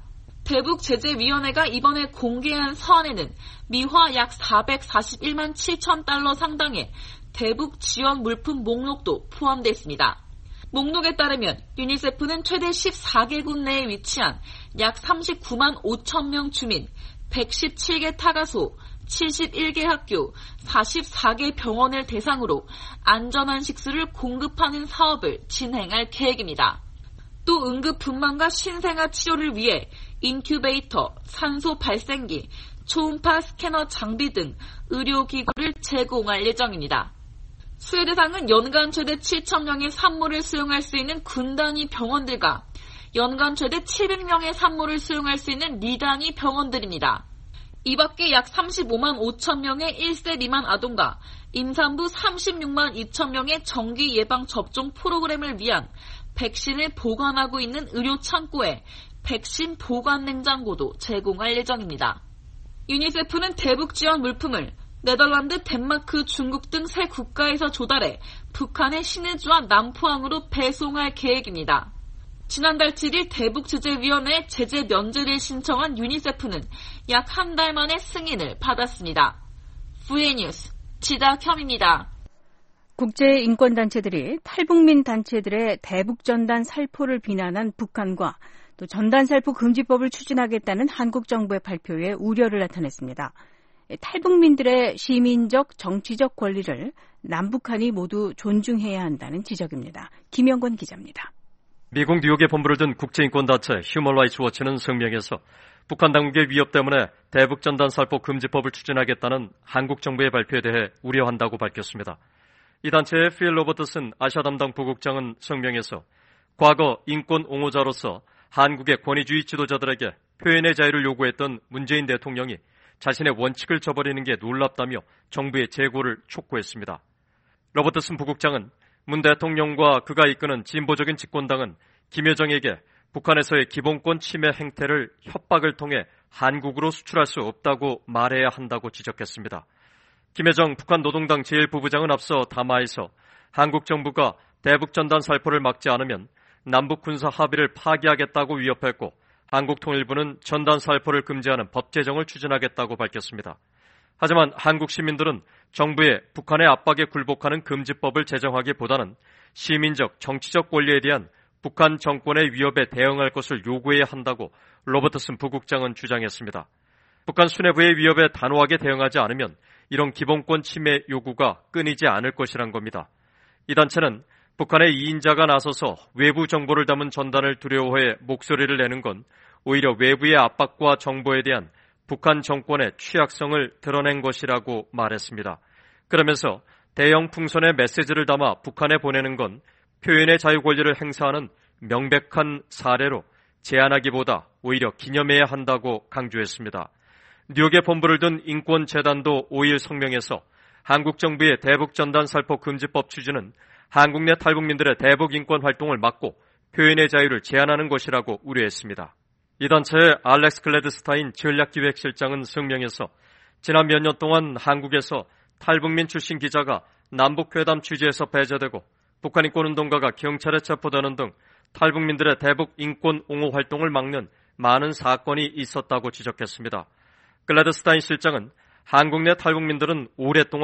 Speaker 18: 대북제재위원회가 이번에 공개한 서한에는 미화 약 441만 7천 달러 상당의 대북 지원 물품 목록도 포함되어 있습니다. 목록에 따르면 유니세프는 최대 14개국 내에 위치한 약 39만 5천 명 주민, 117개 타가소, 71개 학교, 44개 병원을 대상으로 안전한 식수를 공급하는 사업을 진행할 계획입니다. 또 응급 분만과 신생아 치료를 위해 인큐베이터, 산소 발생기, 초음파 스캐너 장비 등 의료기구를 제공할 예정입니다. 수혜 대상은 연간 최대 7,000명의 산모를 수용할 수 있는 군단위 병원들과 연간 최대 700명의 산모를 수용할 수 있는 리단위 병원들입니다. 이 밖에 약 35만 5천 명의 1세 미만 아동과 임산부 36만 2천 명의 정기 예방 접종 프로그램을 위한 백신을 보관하고 있는 의료 창고에 백신 보관 냉장고도 제공할 예정입니다. 유니세프는 대북 지원 물품을 네덜란드, 덴마크, 중국 등 세 국가에서 조달해 북한의 신의주와 남포항으로 배송할 계획입니다. 지난달 7일 대북제재위원회에 제재 면제를 신청한 유니세프는 약 한 달 만에 승인을 받았습니다. VA 뉴스 지다겸입니다.
Speaker 3: 국제인권단체들이 탈북민 단체들의 대북전단 살포를 비난한 북한과 또 전단살포 금지법을 추진하겠다는 한국 정부의 발표에 우려를 나타냈습니다. 탈북민들의 시민적, 정치적 권리를 남북한이 모두 존중해야 한다는 지적입니다. 김영권 기자입니다.
Speaker 13: 미국 뉴욕에 본부를 둔 국제인권단체 휴먼 라이츠 워치는声明에서 북한 당국의 위협 때문에 대북전단 살포 금지법을 추진하겠다는 한국 정부의 발표에 대해 우려한다고 밝혔습니다. 이 단체의 필 로버트슨 아시아 담당 부국장은声明에서 과거 인권 옹호자로서 한국의 권위주의 지도자들에게 표현의 자유를 요구했던 문재인 대통령이 자신의 원칙을 저버리는 게 놀랍다며 정부의 재고를 촉구했습니다. 로버트슨 부국장은 문 대통령과 그가 이끄는 진보적인 집권당은 김여정에게 북한에서의 기본권 침해 행태를 협박을 통해 한국으로 수출할 수 없다고 말해야 한다고 지적했습니다. 김여정 북한 노동당 제1부부장은 앞서 담화에서 한국 정부가 대북전단 살포를 막지 않으면 남북 군사 합의를 파기하겠다고 위협했고 한국 통일부는 전단 살포를 금지하는 법 제정을 추진하겠다고 밝혔습니다. 하지만 한국 시민들은 정부의 북한의 압박에 굴복하는 금지법을 제정하기보다는 시민적, 정치적 권리에 대한 북한 정권의 위협에 대응할 것을 요구해야 한다고 로버트슨 부국장은 주장했습니다. 북한 수뇌부의 위협에 단호하게 대응하지 않으면 이런 기본권 침해 요구가 끊이지 않을 것이란 겁니다. 이 단체는 북한의 2인자가 나서서 외부 정보를 담은 전단을 두려워해 목소리를 내는 건 오히려 외부의 압박과 정보에 대한 북한 정권의 취약성을 드러낸 것이라고 말했습니다. 그러면서 대형 풍선의 메시지를 담아 북한에 보내는 건 표현의 자유 권리를 행사하는 명백한 사례로 제안하기보다 오히려 기념해야 한다고 강조했습니다. 뉴욕에 본부를 둔 인권재단도 5일 성명에서 한국 정부의 대북전단 살포 금지법 추진은 한국 내 탈북민들의 대북 인권 활동을 막고 표현의 자유를 제한하는 것이라고 우려했습니다. 이 단체의 알렉스 글래드스타인 전략기획실장은声明에서 지난 몇 년 동안 한국에서 탈북민 출신 기자가 남북회담 취재에서 배제되고 북한 인권운동가가 경찰에 체포되는 등 탈북민들의 대북 인권 옹호 활동을 막는 많은 사건이 있었다고 지적했습니다. 글래드스타인 실장은 한국 내 탈북민들은 오랫동안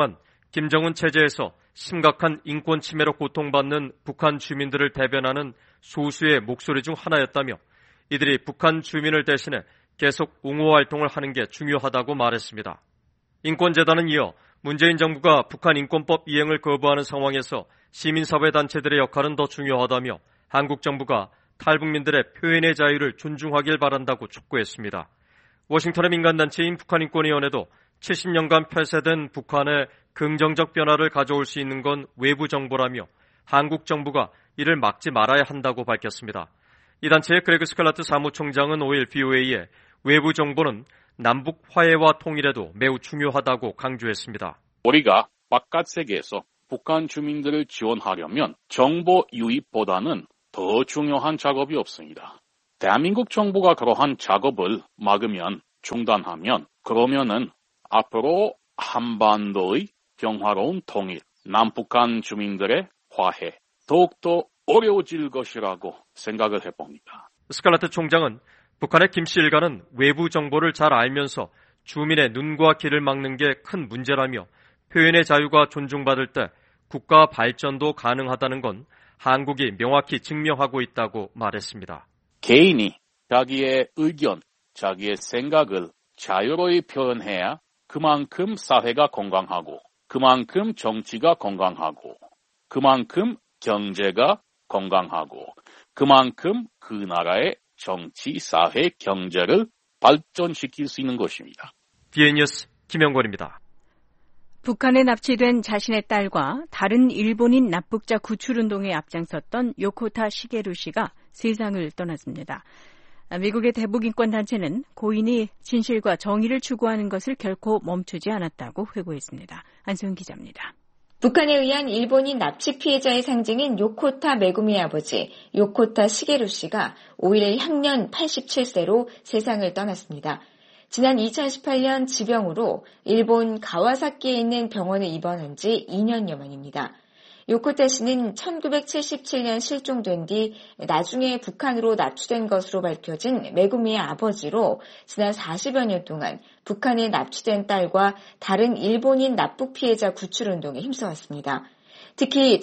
Speaker 13: 김정은 체제에서 심각한 인권 침해로 고통받는 북한 주민들을 대변하는 소수의 목소리 중 하나였다며 이들이 북한 주민을 대신해 계속 옹호 활동을 하는 게 중요하다고 말했습니다. 인권재단은 이어 문재인 정부가 북한 인권법 이행을 거부하는 상황에서 시민사회 단체들의 역할은 더 중요하다며 한국 정부가 탈북민들의 표현의 자유를 존중하길 바란다고 촉구했습니다. 워싱턴의 민간단체인 북한인권위원회도 70년간 폐쇄된 북한에 긍정적 변화를 가져올 수 있는 건 외부 정보라며 한국 정부가 이를 막지 말아야 한다고 밝혔습니다. 이 단체의 그레그 스칼라트 사무총장은 5일 BOA에 외부 정보는 남북 화해와 통일에도 매우 중요하다고 강조했습니다.
Speaker 19: 우리가 바깥 세계에서 북한 주민들을 지원하려면 정보 유입보다는 더 중요한 작업이 없습니다. 대한민국 정부가 그러한 작업을 막으면, 중단하면, 그러면은 앞으로 한반도의 평화로운 통일, 남북한 주민들의 화해, 더욱더 어려워질 것이라고 생각을 해봅니다.
Speaker 13: 스칼라트 총장은 북한의 김씨 일가는 외부 정보를 잘 알면서 주민의 눈과 귀를 막는 게 큰 문제라며 표현의 자유가 존중받을 때 국가 발전도 가능하다는 건 한국이 명확히 증명하고 있다고 말했습니다.
Speaker 19: 개인이 자기의 의견, 자기의 생각을 자유로이 표현해야 그만큼 사회가 건강하고 그만큼 정치가 건강하고 그만큼 경제가 건강하고 그만큼 그 나라의 정치, 사회, 경제를 발전시킬 수 있는 것입니다.
Speaker 13: DA 뉴스 김영권입니다.
Speaker 3: 북한에 납치된 자신의 딸과 다른 일본인 납북자 구출운동에 앞장섰던 요코타 시게루 씨가 세상을 떠났습니다. 미국의 대북인권단체는 고인이 진실과 정의를 추구하는 것을 결코 멈추지 않았다고 회고했습니다. 안소영 기자입니다.
Speaker 20: 북한에 의한 일본인 납치 피해자의 상징인 요코타 메구미의 아버지 요코타 시게루 씨가 5일 향년 87세로 세상을 떠났습니다. 지난 2018년 지병으로 일본 가와사키에 있는 병원에 입원한 지 2년여 만입니다. 요코타 씨는 1977년 실종된 뒤 나중에 북한으로 납치된 것으로 밝혀진 메구미의 아버지로 지난 40여 년 동안 북한에 납치된 딸과 다른 일본인 납북 피해자 구출운동에 힘써왔습니다. 특히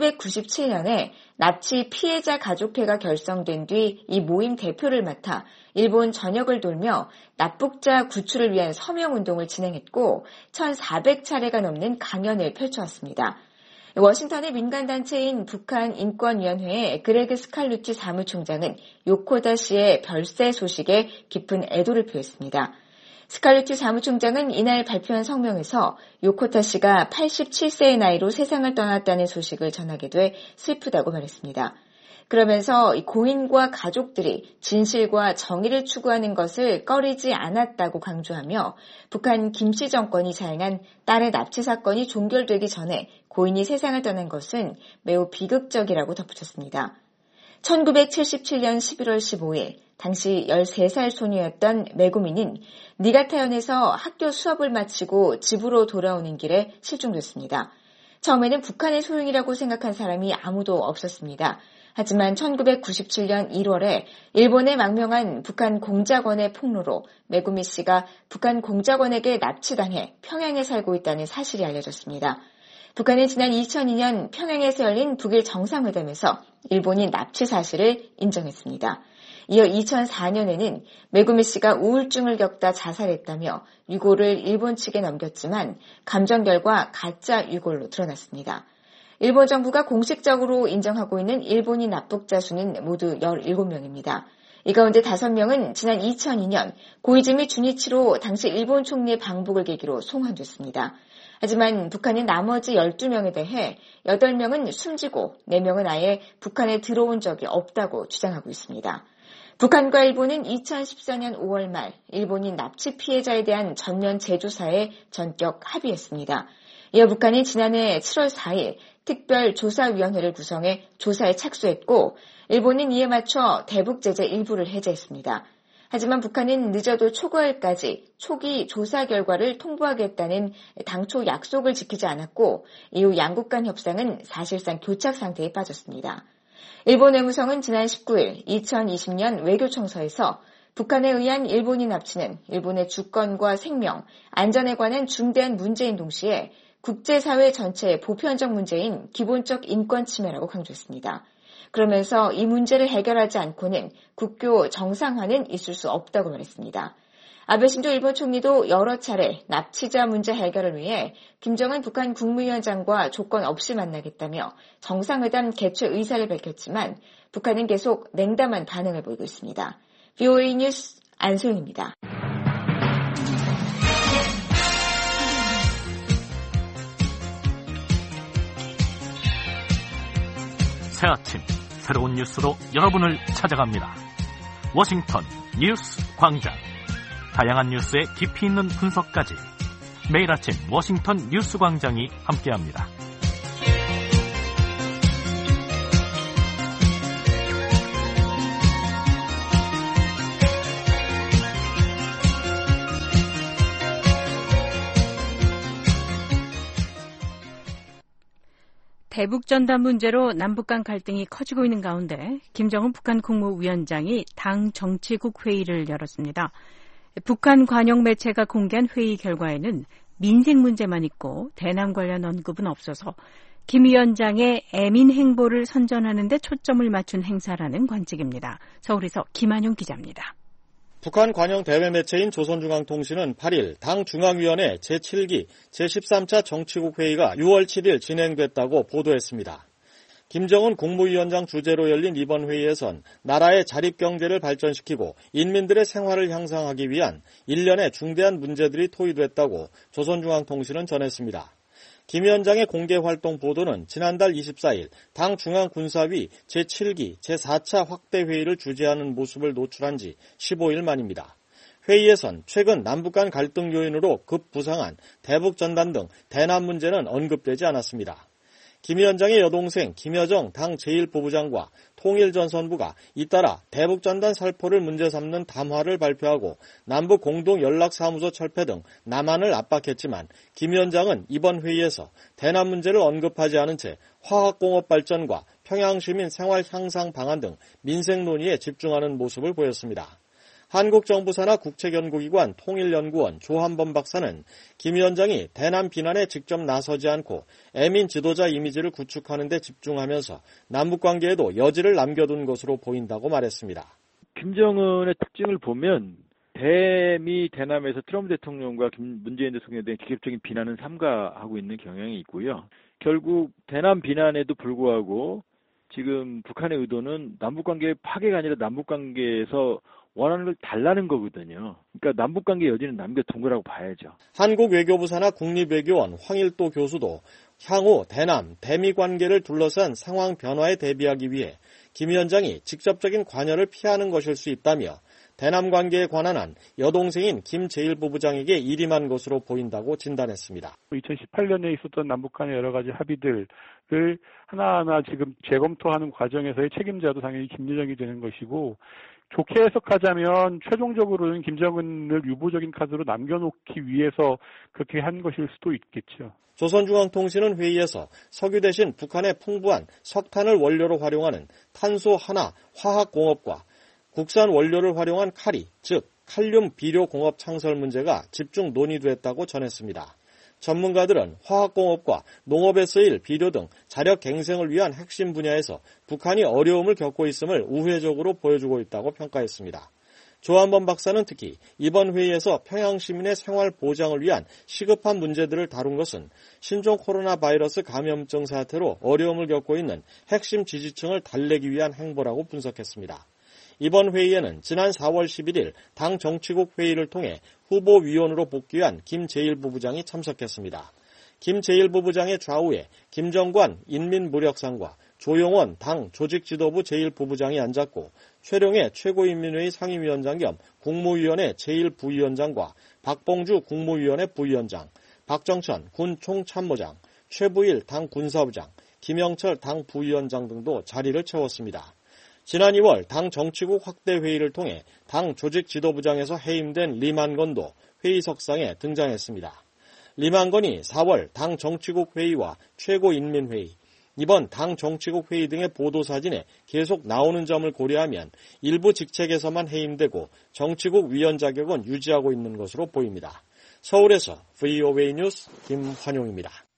Speaker 20: 1997년에 납치 피해자 가족회가 결성된 뒤 이 모임 대표를 맡아 일본 전역을 돌며 납북자 구출을 위한 서명운동을 진행했고 1,400차례가 넘는 강연을 펼쳐왔습니다. 워싱턴의 민간단체인 북한인권위원회의 그레그 스칼루티 사무총장은 요코타 씨의 별세 소식에 깊은 애도를 표했습니다. 스칼루티 사무총장은 이날 발표한 성명에서 요코타 씨가 87세의 나이로 세상을 떠났다는 소식을 전하게 돼 슬프다고 말했습니다. 그러면서 고인과 가족들이 진실과 정의를 추구하는 것을 꺼리지 않았다고 강조하며 북한 김씨 정권이 자행한 딸의 납치 사건이 종결되기 전에 고인이 세상을 떠난 것은 매우 비극적이라고 덧붙였습니다. 1977년 11월 15일 당시 13살 소녀였던 메구미는 니가타현에서 학교 수업을 마치고 집으로 돌아오는 길에 실종됐습니다. 처음에는 북한의 소용이라고 생각한 사람이 아무도 없었습니다. 하지만 1997년 1월에 일본의 망명한 북한 공작원의 폭로로 메구미 씨가 북한 공작원에게 납치당해 평양에 살고 있다는 사실이 알려졌습니다. 북한은 지난 2002년 평양에서 열린 북일 정상회담에서 일본이 납치 사실을 인정했습니다. 이어 2004년에는 메구미 씨가 우울증을 겪다 자살했다며 유골을 일본 측에 넘겼지만 감정 결과 가짜 유골로 드러났습니다. 일본 정부가 공식적으로 인정하고 있는 일본인 납북자 수는 모두 17명입니다. 이 가운데 5명은 지난 2002년 고이즈미 주니치로 당시 일본 총리의 방북을 계기로 송환됐습니다. 하지만 북한은 나머지 12명에 대해 8명은 숨지고 4명은 아예 북한에 들어온 적이 없다고 주장하고 있습니다. 북한과 일본은 2014년 5월 말 일본인 납치 피해자에 대한 전면 재조사에 전격 합의했습니다. 이어 북한이 지난해 7월 4일 특별조사위원회를 구성해 조사에 착수했고 일본은 이에 맞춰 대북제재 일부를 해제했습니다. 하지만 북한은 늦어도 초과일까지 초기 조사 결과를 통보하겠다는 당초 약속을 지키지 않았고 이후 양국 간 협상은 사실상 교착 상태에 빠졌습니다. 일본 외무성은 지난 19일 2020년 외교청서에서 북한에 의한 일본인 납치는 일본의 주권과 생명, 안전에 관한 중대한 문제인 동시에 국제사회 전체의 보편적 문제인 기본적 인권 침해라고 강조했습니다. 그러면서 이 문제를 해결하지 않고는 국교 정상화는 있을 수 없다고 말했습니다. 아베 신조 일본 총리도 여러 차례 납치자 문제 해결을 위해 김정은 북한 국무위원장과 조건 없이 만나겠다며 정상회담 개최 의사를 밝혔지만 북한은 계속 냉담한 반응을 보이고 있습니다. VOA 뉴스 안소영입니다.
Speaker 2: 새 아침 새로운 뉴스로 여러분을 찾아갑니다. 워싱턴 뉴스 광장. 다양한 뉴스의 깊이 있는 분석까지 매일 아침 워싱턴 뉴스 광장이 함께합니다.
Speaker 3: 대북전단 문제로 남북 간 갈등이 커지고 있는 가운데 김정은 북한 국무위원장이 당 정치국 회의를 열었습니다. 북한 관영 매체가 공개한 회의 결과에는 민생 문제만 있고 대남 관련 언급은 없어서 김 위원장의 애민 행보를 선전하는 데 초점을 맞춘 행사라는 관측입니다. 서울에서 김한용 기자입니다.
Speaker 10: 북한 관영 대외 매체인 조선중앙통신은 8일 당 중앙위원회 제7기 제13차 정치국 회의가 6월 7일 진행됐다고 보도했습니다. 김정은 국무위원장 주재로 열린 이번 회의에선 나라의 자립경제를 발전시키고 인민들의 생활을 향상하기 위한 일련의 중대한 문제들이 토의됐다고 조선중앙통신은 전했습니다. 김 위원장의 공개활동 보도는 지난달 24일 당 중앙군사위 제7기 제4차 확대회의를 주재하는 모습을 노출한 지 15일 만입니다. 회의에선 최근 남북 간 갈등 요인으로 급부상한 대북전단 등 대남 문제는 언급되지 않았습니다. 김 위원장의 여동생 김여정 당 제1부부장과 통일전선부가 잇따라 대북전단 살포를 문제 삼는 담화를 발표하고 남북 공동연락사무소 철폐 등 남한을 압박했지만 김 위원장은 이번 회의에서 대남 문제를 언급하지 않은 채 화학공업 발전과 평양시민 생활 향상 방안 등 민생 논의에 집중하는 모습을 보였습니다. 한국정부 산하 국책연구기관 통일연구원 조한범 박사는 김 위원장이 대남 비난에 직접 나서지 않고 애민 지도자 이미지를 구축하는 데 집중하면서 남북관계에도 여지를 남겨둔 것으로 보인다고 말했습니다.
Speaker 21: 김정은의 특징을 보면 대미 대남에서 트럼프 대통령과 문재인 대통령에 대한 기계적인 비난은 삼가하고 있는 경향이 있고요. 결국 대남 비난에도 불구하고 지금 북한의 의도는 남북관계의 파괴가 아니라 남북관계에서 원하는 걸 달라는 거거든요. 그러니까 남북관계 여지는 남겨둔 거라고 봐야죠.
Speaker 10: 한국 외교부 산하 국립외교원 황일도 교수도 향후 대남, 대미 관계를 둘러싼 상황 변화에 대비하기 위해 김 위원장이 직접적인 관여를 피하는 것일 수 있다며 대남 관계에 관한 한 여동생인 김 제1부부장에게 일임한 것으로 보인다고 진단했습니다.
Speaker 22: 2018년에 있었던 남북 간의 여러 가지 합의들을 하나하나 지금 재검토하는 과정에서의 책임자도 당연히 김여정이 되는 것이고, 좋게 해석하자면 최종적으로는 김정은을 유보적인 카드로 남겨놓기 위해서 그렇게 한 것일 수도 있겠죠.
Speaker 10: 조선중앙통신은 회의에서 석유 대신 북한의 풍부한 석탄을 원료로 활용하는 탄소 하나 화학공업과 국산 원료를 활용한 카리, 즉 칼륨 비료 공업 창설 문제가 집중 논의됐다고 전했습니다. 전문가들은 화학공업과 농업에 쓰일 비료 등 자력 갱생을 위한 핵심 분야에서 북한이 어려움을 겪고 있음을 우회적으로 보여주고 있다고 평가했습니다. 조한범 박사는 특히 이번 회의에서 평양 시민의 생활 보장을 위한 시급한 문제들을 다룬 것은 신종 코로나 바이러스 감염증 사태로 어려움을 겪고 있는 핵심 지지층을 달래기 위한 행보라고 분석했습니다. 이번 회의에는 지난 4월 11일 당 정치국 회의를 통해 후보위원으로 복귀한 김 제1부부장이 참석했습니다. 김 제1부부장의 좌우에 김정관 인민무력상과 조용원 당 조직지도부 제1부부장이 앉았고, 최룡해 최고인민회의 상임위원장 겸 국무위원회 제1부위원장과 박봉주 국무위원회 부위원장, 박정천 군 총참모장, 최부일 당 군사부장, 김영철 당 부위원장 등도 자리를 채웠습니다. 지난 2월 당 정치국 확대회의를 통해 당 조직지도부장에서 해임된 리만건도 회의석상에 등장했습니다. 리만건이 4월 당 정치국 회의와 최고인민회의, 이번 당 정치국 회의 등의 보도사진에 계속 나오는 점을 고려하면 일부 직책에서만 해임되고 정치국 위원 자격은 유지하고 있는 것으로 보입니다. 서울에서 VOA 뉴스 김환용입니다.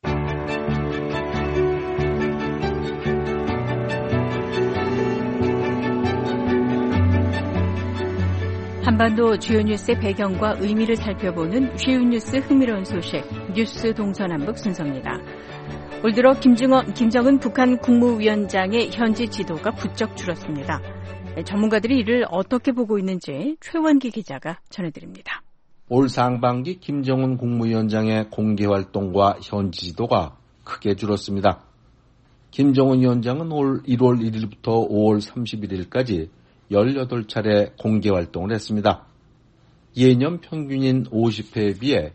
Speaker 3: 한반도 주요 뉴스의 배경과 의미를 살펴보는 쉬운 뉴스 흥미로운 소식, 뉴스 동서남북 순서입니다. 올 들어 김정은 북한 국무위원장의 현지 지도가 부쩍 줄었습니다. 전문가들이 이를 어떻게 보고 있는지 최원기 기자가 전해드립니다.
Speaker 1: 올 상반기 김정은 국무위원장의 공개활동과 현지 지도가 크게 줄었습니다. 김정은 위원장은 올 1월 1일부터 5월 31일까지 18차례 공개활동을 했습니다. 예년 평균인 50회에 비해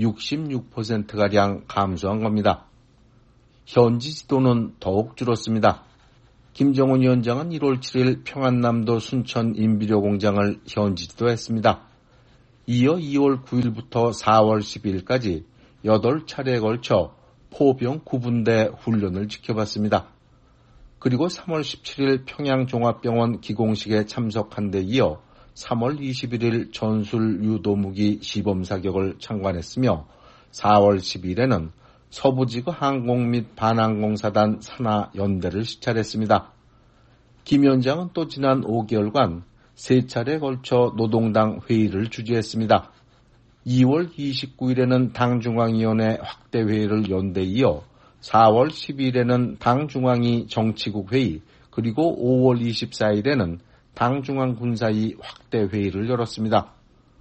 Speaker 1: 66%가량 감소한 겁니다. 현지 지도는 더욱 줄었습니다. 김정은 위원장은 1월 7일 평안남도 순천 인비료 공장을 현지 지도했습니다. 이어 2월 9일부터 4월 12일까지 8차례에 걸쳐 포병 9분대 훈련을 지켜봤습니다. 그리고 3월 17일 평양종합병원 기공식에 참석한 데 이어 3월 21일 전술 유도무기 시범 사격을 참관했으며 4월 12일에는 서부지구 항공 및 반항공사단 산하 연대를 시찰했습니다. 김 위원장은 또 지난 5개월간 3차례에 걸쳐 노동당 회의를 주재했습니다. 2월 29일에는 당중앙위원회 확대회의를 연 데 이어 4월 12일에는 당중앙위 정치국 회의, 그리고 5월 24일에는 당중앙군사위 확대회의를 열었습니다.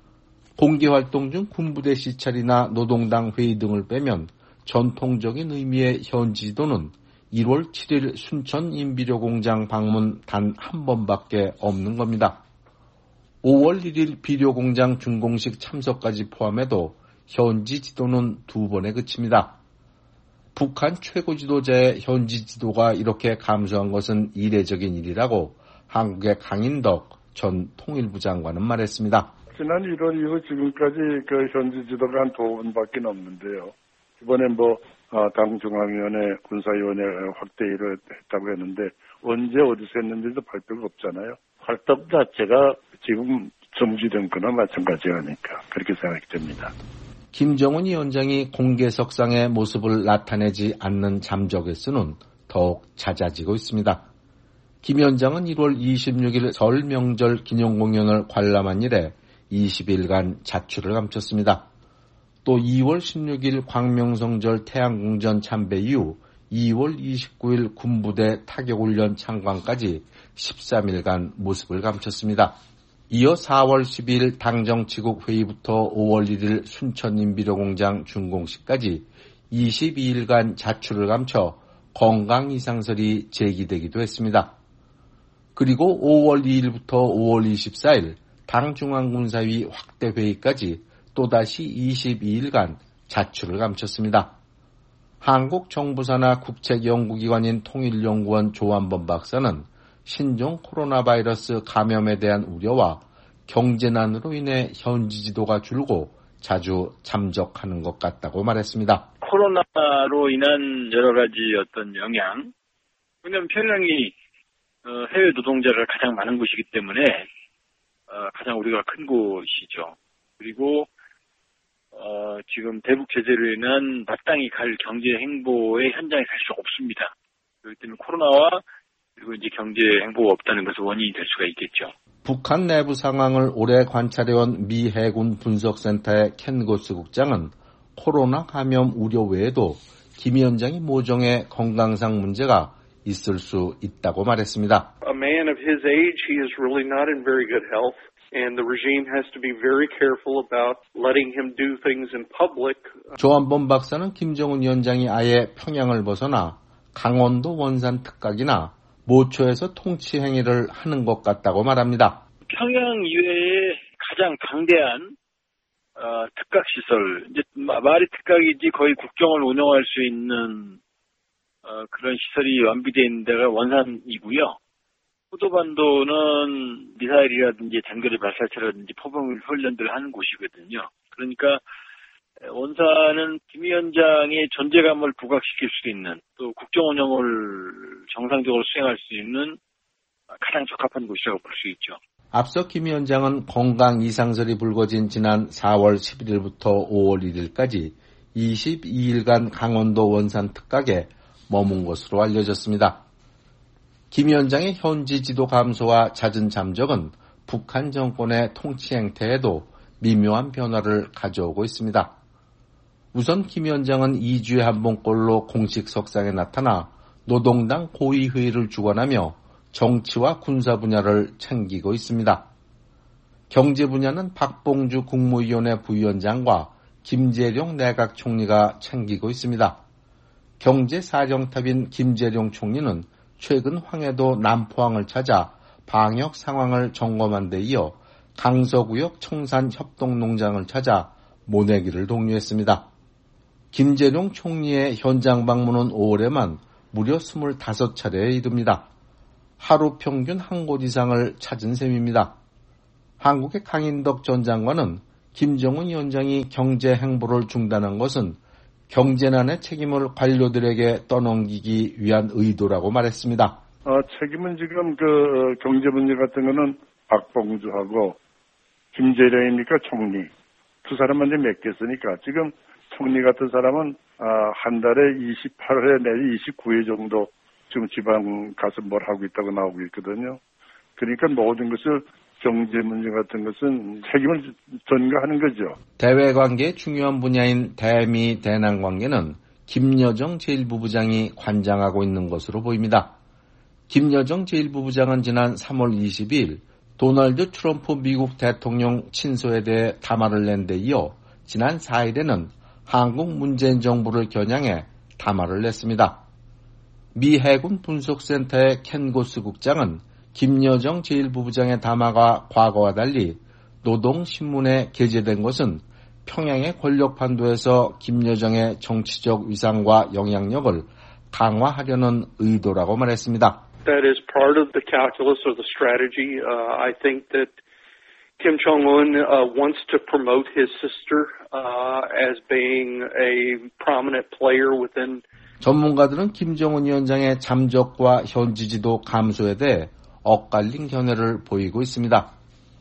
Speaker 1: 공개활동 중 군부대 시찰이나 노동당 회의 등을 빼면 전통적인 의미의 현지 지도는 1월 7일 순천 인비료 공장 방문 단 한 번밖에 없는 겁니다. 5월 1일 비료 공장 준공식 참석까지 포함해도 현지 지도는 2번에 그칩니다. 북한 최고 지도자의 현지 지도가 이렇게 감소한 것은 이례적인 일이라고 한국의 강인덕 전 통일부 장관은 말했습니다.
Speaker 6: 지난 1월 이후 지금까지 그 현지 지도가 한 2번밖에 없는데요. 이번에 당중앙위원회 군사위원회 확대회의를 했다고 했는데 언제 어디서 했는지도 발표가 없잖아요. 활동 자체가 지금 정지된 거나 마찬가지 아닐까 그렇게 생각이 됩니다.
Speaker 1: 김정은 위원장이 공개석상의 모습을 나타내지 않는 잠적의 수는 더욱 잦아지고 있습니다. 김 위원장은 1월 26일 설 명절 기념공연을 관람한 이래 20일간 자취를 감췄습니다. 또 2월 16일 광명성절 태양궁전 참배 이후 2월 29일 군부대 타격훈련 참관까지 13일간 모습을 감췄습니다. 이어 4월 12일 당정치국 회의부터 5월 1일 순천인비료공장 준공식까지 22일간 자취를 감춰 건강 이상설이 제기되기도 했습니다. 그리고 5월 2일부터 5월 24일 당중앙군사위 확대회의까지 또다시 22일간 자취를 감췄습니다. 한국정부사나 국책연구기관인 통일연구원 조한범 박사는 신종 코로나 바이러스 감염에 대한 우려와 경제난으로 인해 현지 지도가 줄고 자주 잠적하는 것 같다고 말했습니다.
Speaker 23: 코로나로 인한 여러 가지 어떤 영향, 왜냐하면 평양이 해외 노동자가 가장 많은 곳이기 때문에 가장 우리가 큰 곳이죠. 그리고 지금 대북 제재로 인한 마땅히 갈 경제 행보의 현장에 갈 수 없습니다. 그렇기 때문에 코로나와 그리고 이제 경제 행보가 없다는 것은 원인이 될 수가 있겠죠.
Speaker 1: 북한 내부 상황을 오래 관찰해온 미 해군 분석센터의 켄 고스 국장은 코로나 감염 우려 외에도 김 위원장이 모종의 건강상 문제가 있을 수 있다고 말했습니다.
Speaker 24: A man of his age, he is really not in very good health. And the regime has to be very careful about letting him do things in public.
Speaker 1: 조한범 박사는 김정은 위원장이 아예 평양을 벗어나 강원도 원산 특각이나 모초에서 통치 행위를 하는 것 같다고 말합니다.
Speaker 23: 평양 이외에 가장 강대한 특각시설, 이제 말이 특각이지 거의 국경을 운영할 수 있는 그런 시설이 완비되어 있는 데가 원산이고요. 호도반도는 미사일이라든지 장거리 발사체라든지 포병 훈련들을 하는 곳이거든요. 그러니까 원산은 김 위원장의 존재감을 부각시킬 수 있는 또 국정 운영을 정상적으로 수행할 수 있는 가장 적합한 곳이라고 볼 수 있죠.
Speaker 1: 앞서 김 위원장은 건강 이상설이 불거진 지난 4월 11일부터 5월 1일까지 22일간 강원도 원산 특각에 머문 것으로 알려졌습니다. 김 위원장의 현지 지도 감소와 잦은 잠적은 북한 정권의 통치 행태에도 미묘한 변화를 가져오고 있습니다. 우선 김 위원장은 2주에 한 번꼴로 공식 석상에 나타나 노동당 고위회의를 주관하며 정치와 군사 분야를 챙기고 있습니다. 경제 분야는 박봉주 국무위원회 부위원장과 김재룡 내각 총리가 챙기고 있습니다. 경제사령탑인 김재룡 총리는 최근 황해도 남포항을 찾아 방역 상황을 점검한 데 이어 강서구역 청산협동농장을 찾아 모내기를 독려했습니다. 김재룡 총리의 현장 방문은 5월에만 무려 25차례에 이릅니다. 하루 평균 한 곳 이상을 찾은 셈입니다. 한국의 강인덕 전 장관은 김정은 위원장이 경제 행보를 중단한 것은 경제난의 책임을 관료들에게 떠넘기기 위한 의도라고 말했습니다.
Speaker 6: 책임은 지금 경제 문제 같은 거는 박봉주하고 김재룡입니까 총리 두 사람한테 맡겼으니까 지금 총리 같은 사람은 한 달에 28회 내지 29회 정도 지금 지방 가서 뭘 하고 있다고 나오고 있거든요. 그러니까 모든 것을 경제 문제 같은 것은 책임을 전가하는 거죠.
Speaker 1: 대외 관계의 중요한 분야인 대미 대남 관계는 김여정 제1부부장이 관장하고 있는 것으로 보입니다. 김여정 제1부부장은 지난 3월 22일 도널드 트럼프 미국 대통령 친서에 대해 담화를 낸 데 이어 지난 4일에는 한국 문재인 정부를 겨냥해 담화를 냈습니다. 미 해군 분석센터의 켄 고스 국장은 김여정 제1부부장의 담화가 과거와 달리 노동신문에 게재된 것은 평양의 권력 판도에서 김여정의 정치적 위상과 영향력을 강화하려는 의도라고 말했습니다.
Speaker 24: That is part of the calculus or the strategy. I think that Kim Jong-un wants to promote his sister as being a prominent player within.
Speaker 1: 전문가들은 김정은 위원장의 잠적과 현지 지도 감소에 대해 엇갈린 견해를 보이고 있습니다.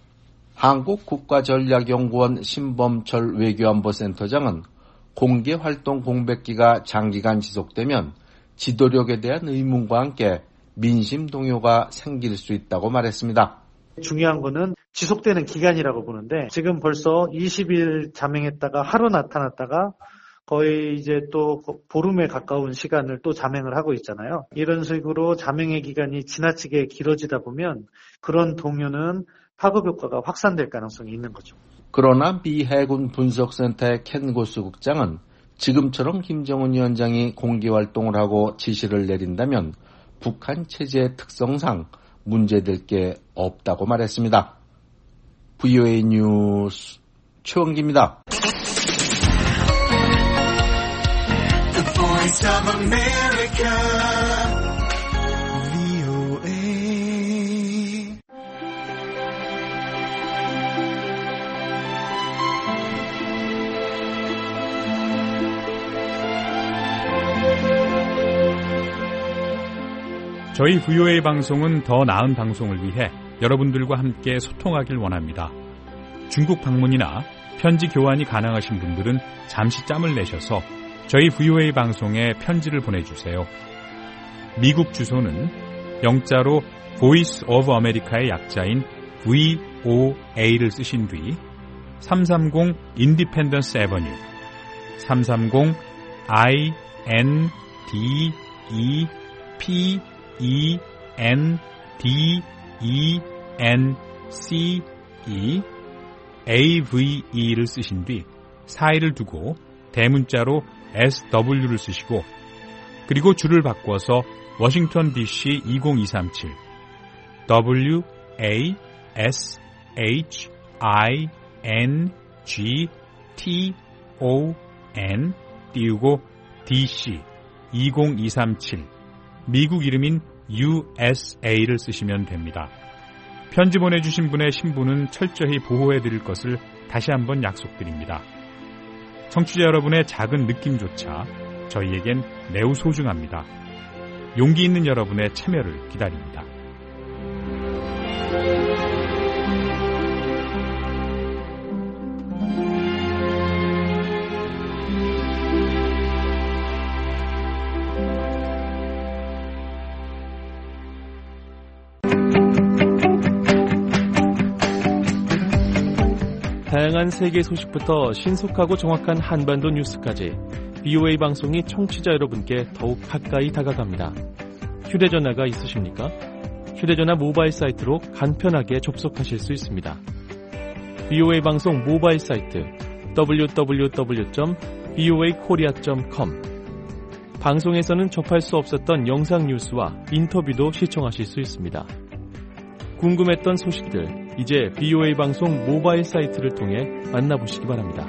Speaker 1: 한국국가전략연구원 신범철 외교안보센터장은 공개활동 공백기가 장기간 지속되면 지도력에 대한 의문과 함께 민심 동요가 생길 수 있다고 말했습니다.
Speaker 4: 중요한 거는 지속되는 기간이라고 보는데 지금 벌써 20일 자맹했다가 하루 나타났다가 거의 이제 또 보름에 가까운 시간을 또 자맹을 하고 있잖아요. 이런 식으로 자맹의 기간이 지나치게 길어지다 보면 그런 동요는 파급 효과가 확산될 가능성이 있는 거죠.
Speaker 1: 그러나 미 해군 분석센터의 켄 고스 국장은 지금처럼 김정은 위원장이 공개활동을 하고 지시를 내린다면 북한 체제의 특성상 문제될 게 없다고 말했습니다. VOA 뉴스 최원기입니다.
Speaker 5: 저희 VOA 방송은 더 나은 방송을 위해 여러분들과 함께 소통하길 원합니다. 중국 방문이나 편지 교환이 가능하신 분들은 잠시 짬을 내셔서 저희 VOA 방송에 편지를 보내주세요. 미국 주소는 영자로 Voice of America의 약자인 VOA를 쓰신 뒤 330 Independence Avenue 330 INDEPENDENCE 쓰신 뒤 사이를 두고 대문자로 SW를 쓰시고 그리고 줄을 바꿔서 워싱턴 DC 20237 WASHINGTON 띄우고 DC 20237 미국 이름인 USA를 쓰시면 됩니다. 편지 보내주신 분의 신분은 철저히 보호해드릴 것을 다시 한번 약속드립니다. 청취자 여러분의 작은 느낌조차 저희에겐 매우 소중합니다. 용기 있는 여러분의 참여를 기다립니다.
Speaker 2: 다양한 세계 소식부터 신속하고 정확한 한반도 뉴스까지 BOA 방송이 청취자 여러분께 더욱 가까이 다가갑니다. 휴대전화가 있으십니까? 휴대전화 모바일 사이트로 간편하게 접속하실 수 있습니다. BOA 방송 모바일 사이트 www.boakorea.com 방송에서는 접할 수 없었던 영상 뉴스와 인터뷰도 시청하실 수 있습니다. 궁금했던 소식들, 이제 BOA 방송 모바일 사이트를 통해 만나보시기 바랍니다.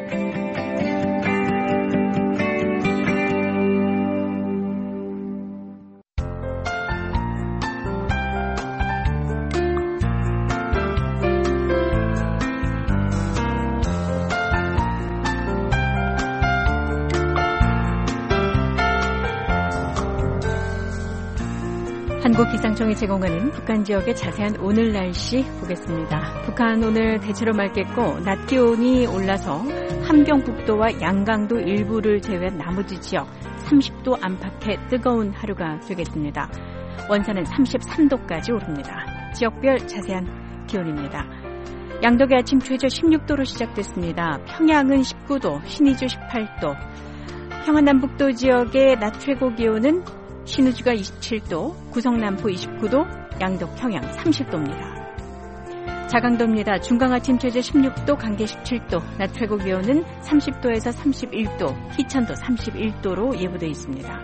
Speaker 3: 한국기상청이 제공하는 북한 지역의 자세한 오늘 날씨 보겠습니다. 북한 오늘 대체로 맑겠고 낮 기온이 올라서 함경북도와 양강도 일부를 제외한 나머지 지역 30도 안팎의 뜨거운 하루가 되겠습니다. 원산은 33도까지 오릅니다. 지역별 자세한 기온입니다. 양덕의 아침 최저 16도로 시작됐습니다. 평양은 19도, 신의주 18도, 평안남북도 지역의 낮 최고 기온은 신우주가 27도, 구성남부 29도, 양덕 평양 30도입니다. 자강도입니다. 중강 아침 최저 16도, 강계 17도, 낮 최고 기온은 30도에서 31도, 희천도 31도로 예보되어 있습니다.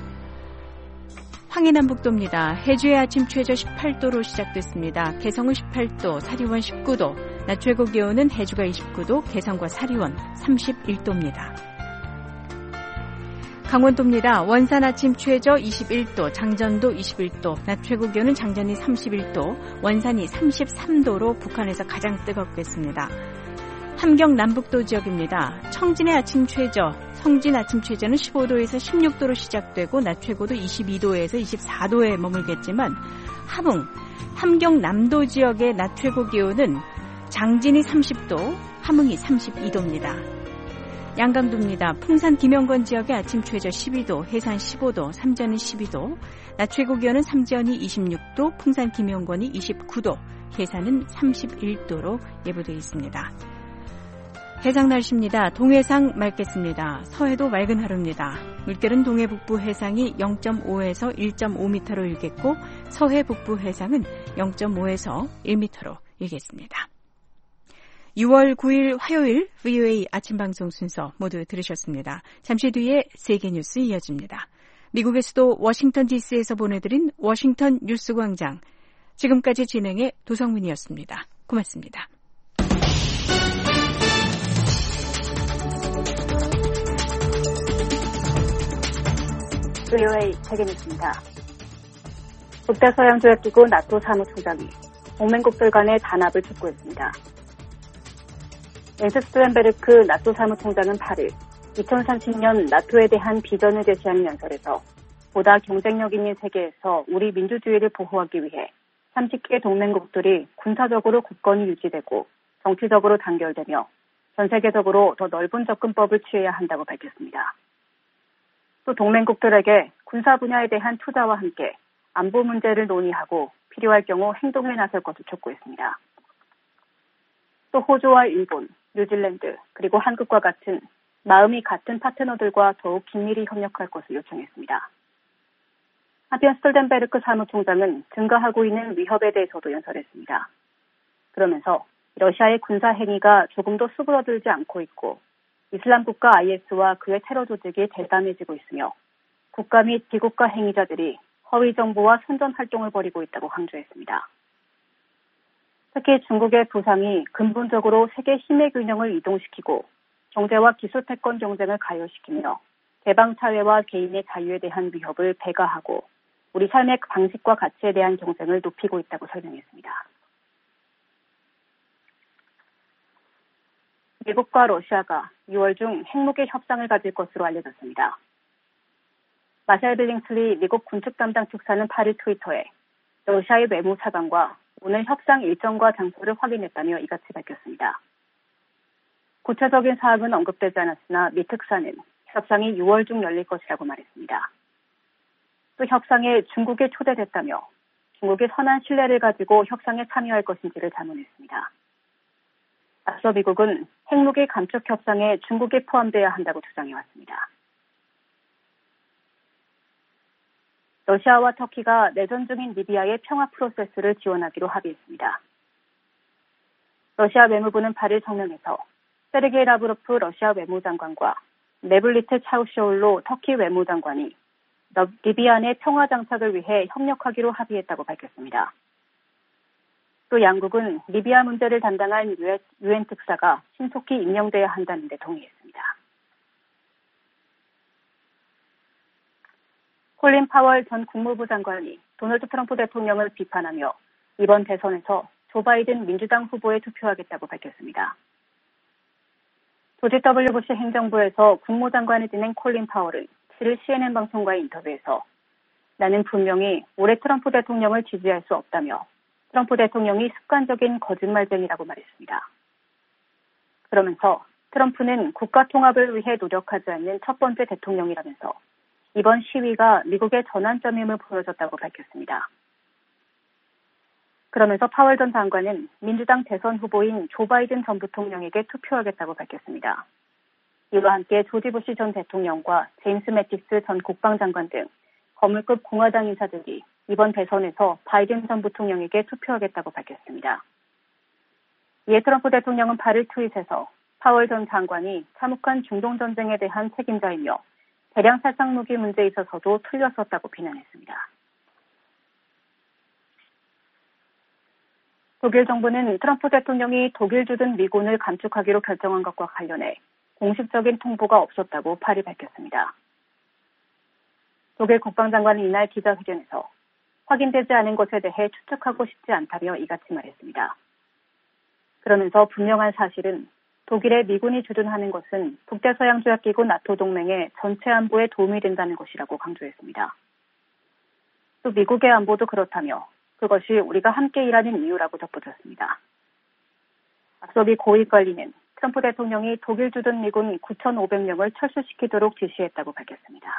Speaker 3: 황해남북도입니다. 해주의 아침 최저 18도로 시작됐습니다. 개성은 18도, 사리원 19도, 낮 최고 기온은 해주가 29도, 개성과 사리원 31도입니다. 강원도입니다. 원산 아침 최저 21도, 장전도 21도, 낮 최고 기온은 장전이 31도, 원산이 33도로 북한에서 가장 뜨겁겠습니다. 함경 남북도 지역입니다. 청진의 아침 최저, 성진 아침 최저는 15도에서 16도로 시작되고 낮 최고도 22도에서 24도에 머물겠지만 함흥, 함경 남도 지역의 낮 최고 기온은 장진이 30도, 함흥이 32도입니다. 양강도입니다. 풍산 김영건 지역의 아침 최저 12도, 해산 15도, 삼전은 12도, 낮 최고 기온은 삼전이 26도, 풍산 김영건이 29도, 해산은 31도로 예보되어 있습니다. 해상 날씨입니다. 동해상 맑겠습니다. 서해도 맑은 하루입니다. 물결은 동해 북부 해상이 0.5에서 1.5m로 일겠고 서해 북부 해상은 0.5에서 1m로 일겠습니다. 6월 9일 화요일 VOA 아침 방송 순서 모두 들으셨습니다. 잠시 뒤에 세계 뉴스 이어집니다. 미국의 수도 워싱턴 DC에서 보내드린 워싱턴 뉴스 광장. 지금까지 진행의 도성민이었습니다. 고맙습니다.
Speaker 7: VOA 세계 뉴스입니다. 북다서양조약기구 나토 사무총장이 동맹국들 간의 단합을 촉구했습니다. 옌스 스톨텐베르크 나토 사무총장은 8일 2030년 나토에 대한 비전을 제시하는 연설에서 보다 경쟁력 있는 세계에서 우리 민주주의를 보호하기 위해 30개 동맹국들이 군사적으로 굳건히 유지되고 정치적으로 단결되며 전 세계적으로 더 넓은 접근법을 취해야 한다고 밝혔습니다. 또 동맹국들에게 군사 분야에 대한 투자와 함께 안보 문제를 논의하고 필요할 경우 행동에 나설 것을 촉구했습니다. 또 호주와 일본, 뉴질랜드, 그리고 한국과 같은 마음이 같은 파트너들과 더욱 긴밀히 협력할 것을 요청했습니다. 한편 스톨텐베르크 사무총장은 증가하고 있는 위협에 대해서도 연설했습니다. 그러면서 러시아의 군사 행위가 조금도 수그러들지 않고 있고 이슬람 국가 IS와 그의 테러 조직이 대담해지고 있으며 국가 및 비국가 행위자들이 허위 정보와 선전 활동을 벌이고 있다고 강조했습니다. 특히 중국의 부상이 근본적으로 세계 힘의 균형을 이동시키고 경제와 기술 패권 경쟁을 가열시키며 개방 사회와 개인의 자유에 대한 위협을 배가하고 우리 삶의 방식과 가치에 대한 경쟁을 높이고 있다고 설명했습니다. 미국과 러시아가 6월 중 핵무기 협상을 가질 것으로 알려졌습니다. 마샬 빌링슬리 미국 군축 담당 특사는 8일 트위터에 러시아의 외무차관과 오늘 협상 일정과 장소를 확인했다며 이같이 밝혔습니다. 구체적인 사항은 언급되지 않았으나 미 특사는 협상이 6월 중 열릴 것이라고 말했습니다. 또 협상에 중국이 초대됐다며 중국이 선한 신뢰를 가지고 협상에 참여할 것인지를 자문했습니다. 앞서 미국은 핵무기 감축 협상에 중국이 포함되어야 한다고 주장해왔습니다. 러시아와 터키가 내전 중인 리비아의 평화 프로세스를 지원하기로 합의했습니다. 러시아 외무부는 8일 성명에서 세르게이 라브로프 러시아 외무장관과 메블리트 차우쇼울로 터키 외무장관이 리비아 내 평화 장착을 위해 협력하기로 합의했다고 밝혔습니다. 또 양국은 리비아 문제를 담당한 유엔 특사가 신속히 임명돼야 한다는 데 동의했습니다. 콜린 파월 전 국무부 장관이 도널드 트럼프 대통령을 비판하며 이번 대선에서 조 바이든 민주당 후보에 투표하겠다고 밝혔습니다. 조지 W. 부시 행정부에서 국무장관을 지낸 콜린 파월은 7일 CNN 방송과의 인터뷰에서 나는 분명히 올해 트럼프 대통령을 지지할 수 없다며 트럼프 대통령이 습관적인 거짓말쟁이라고 말했습니다. 그러면서 트럼프는 국가 통합을 위해 노력하지 않는 첫 번째 대통령이라면서 이번 시위가 미국의 전환점임을 보여줬다고 밝혔습니다. 그러면서 파월 전 장관은 민주당 대선 후보인 조 바이든 전 부통령에게 투표하겠다고 밝혔습니다. 이와 함께 조지 부시 전 대통령과 제임스 매티스 전 국방장관 등 거물급 공화당 인사들이 이번 대선에서 바이든 전 부통령에게 투표하겠다고 밝혔습니다. 이에 트럼프 대통령은 8일 트윗에서 파월 전 장관이 참혹한 중동전쟁에 대한 책임자이며 대량 살상무기 문제에 있어서도 틀렸었다고 비난했습니다. 독일 정부는 트럼프 대통령이 독일 주둔 미군을 감축하기로 결정한 것과 관련해 공식적인 통보가 없었다고 8일 밝혔습니다. 독일 국방장관은 이날 기자회견에서 확인되지 않은 것에 대해 추측하고 싶지 않다며 이같이 말했습니다. 그러면서 분명한 사실은 독일의 미군이 주둔하는 것은 북대서양조약기구 나토 동맹의 전체 안보에 도움이 된다는 것이라고 강조했습니다. 또 미국의 안보도 그렇다며 그것이 우리가 함께 일하는 이유라고 덧붙였습니다. 앞서 미 고위관리는 트럼프 대통령이 독일 주둔 미군 9,500명을 철수시키도록 지시했다고 밝혔습니다.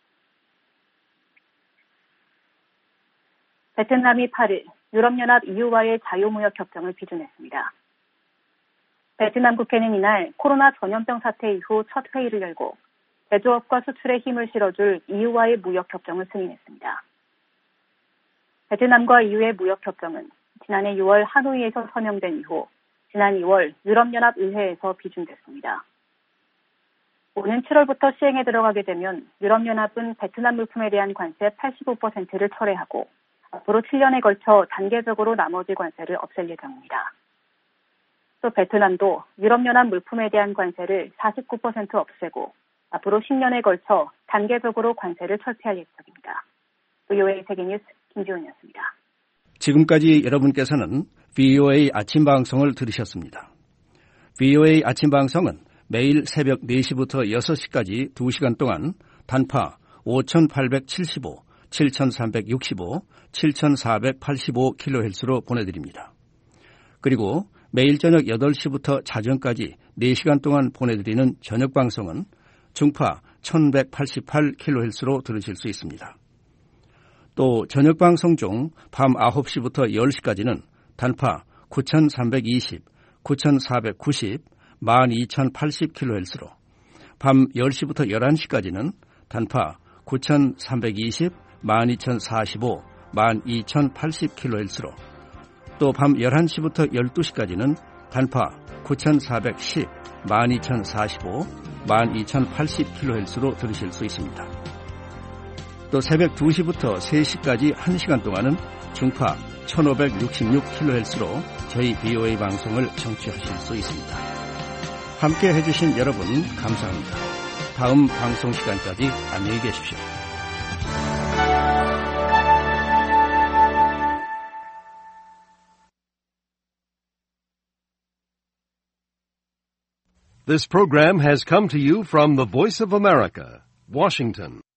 Speaker 7: 베트남이 8일 유럽연합 EU와의 자유무역 협정을 비준했습니다. 베트남 국회는 이날 코로나 전염병 사태 이후 첫 회의를 열고 제조업과 수출에 힘을 실어줄 EU와의 무역협정을 승인했습니다. 베트남과 EU의 무역협정은 지난해 6월 하노이에서 서명된 이후 지난 2월 유럽연합의회에서 비준됐습니다. 오는 7월부터 시행에 들어가게 되면 유럽연합은 베트남 물품에 대한 관세 85%를 철회하고 앞으로 7년에 걸쳐 단계적으로 나머지 관세를 없앨 예정입니다. 또 베트남도 유럽연합 물품에 대한 관세를 49% 없애고 앞으로 10년에 걸쳐 단계적으로 관세를 철폐할 예정입니다. VOA 세계뉴스 김지훈이었습니다.
Speaker 8: 지금까지 여러분께서는 VOA 아침방송을 들으셨습니다. VOA 아침방송은 매일 새벽 4시부터 6시까지 2시간 동안 단파 5875, 7365, 7485kHz로 보내드립니다. 그리고 매일 저녁 8시부터 자정까지 4시간 동안 보내드리는 저녁방송은 중파 1188kHz로 들으실 수 있습니다. 또 저녁방송 중 밤 9시부터 10시까지는 단파 9320, 9490, 12080kHz로 밤 10시부터 11시까지는 단파 9320, 12045, 12080kHz로 또 밤 11시부터 12시까지는 단파 9410, 12045, 12080kHz로 들으실 수 있습니다. 또 새벽 2시부터 3시까지 1시간 동안은 중파 1566kHz로 저희 VOA 방송을 청취하실 수 있습니다. 함께 해주신 여러분 감사합니다. 다음 방송 시간까지 안녕히 계십시오.
Speaker 9: This program has come to you from the Voice of America, Washington.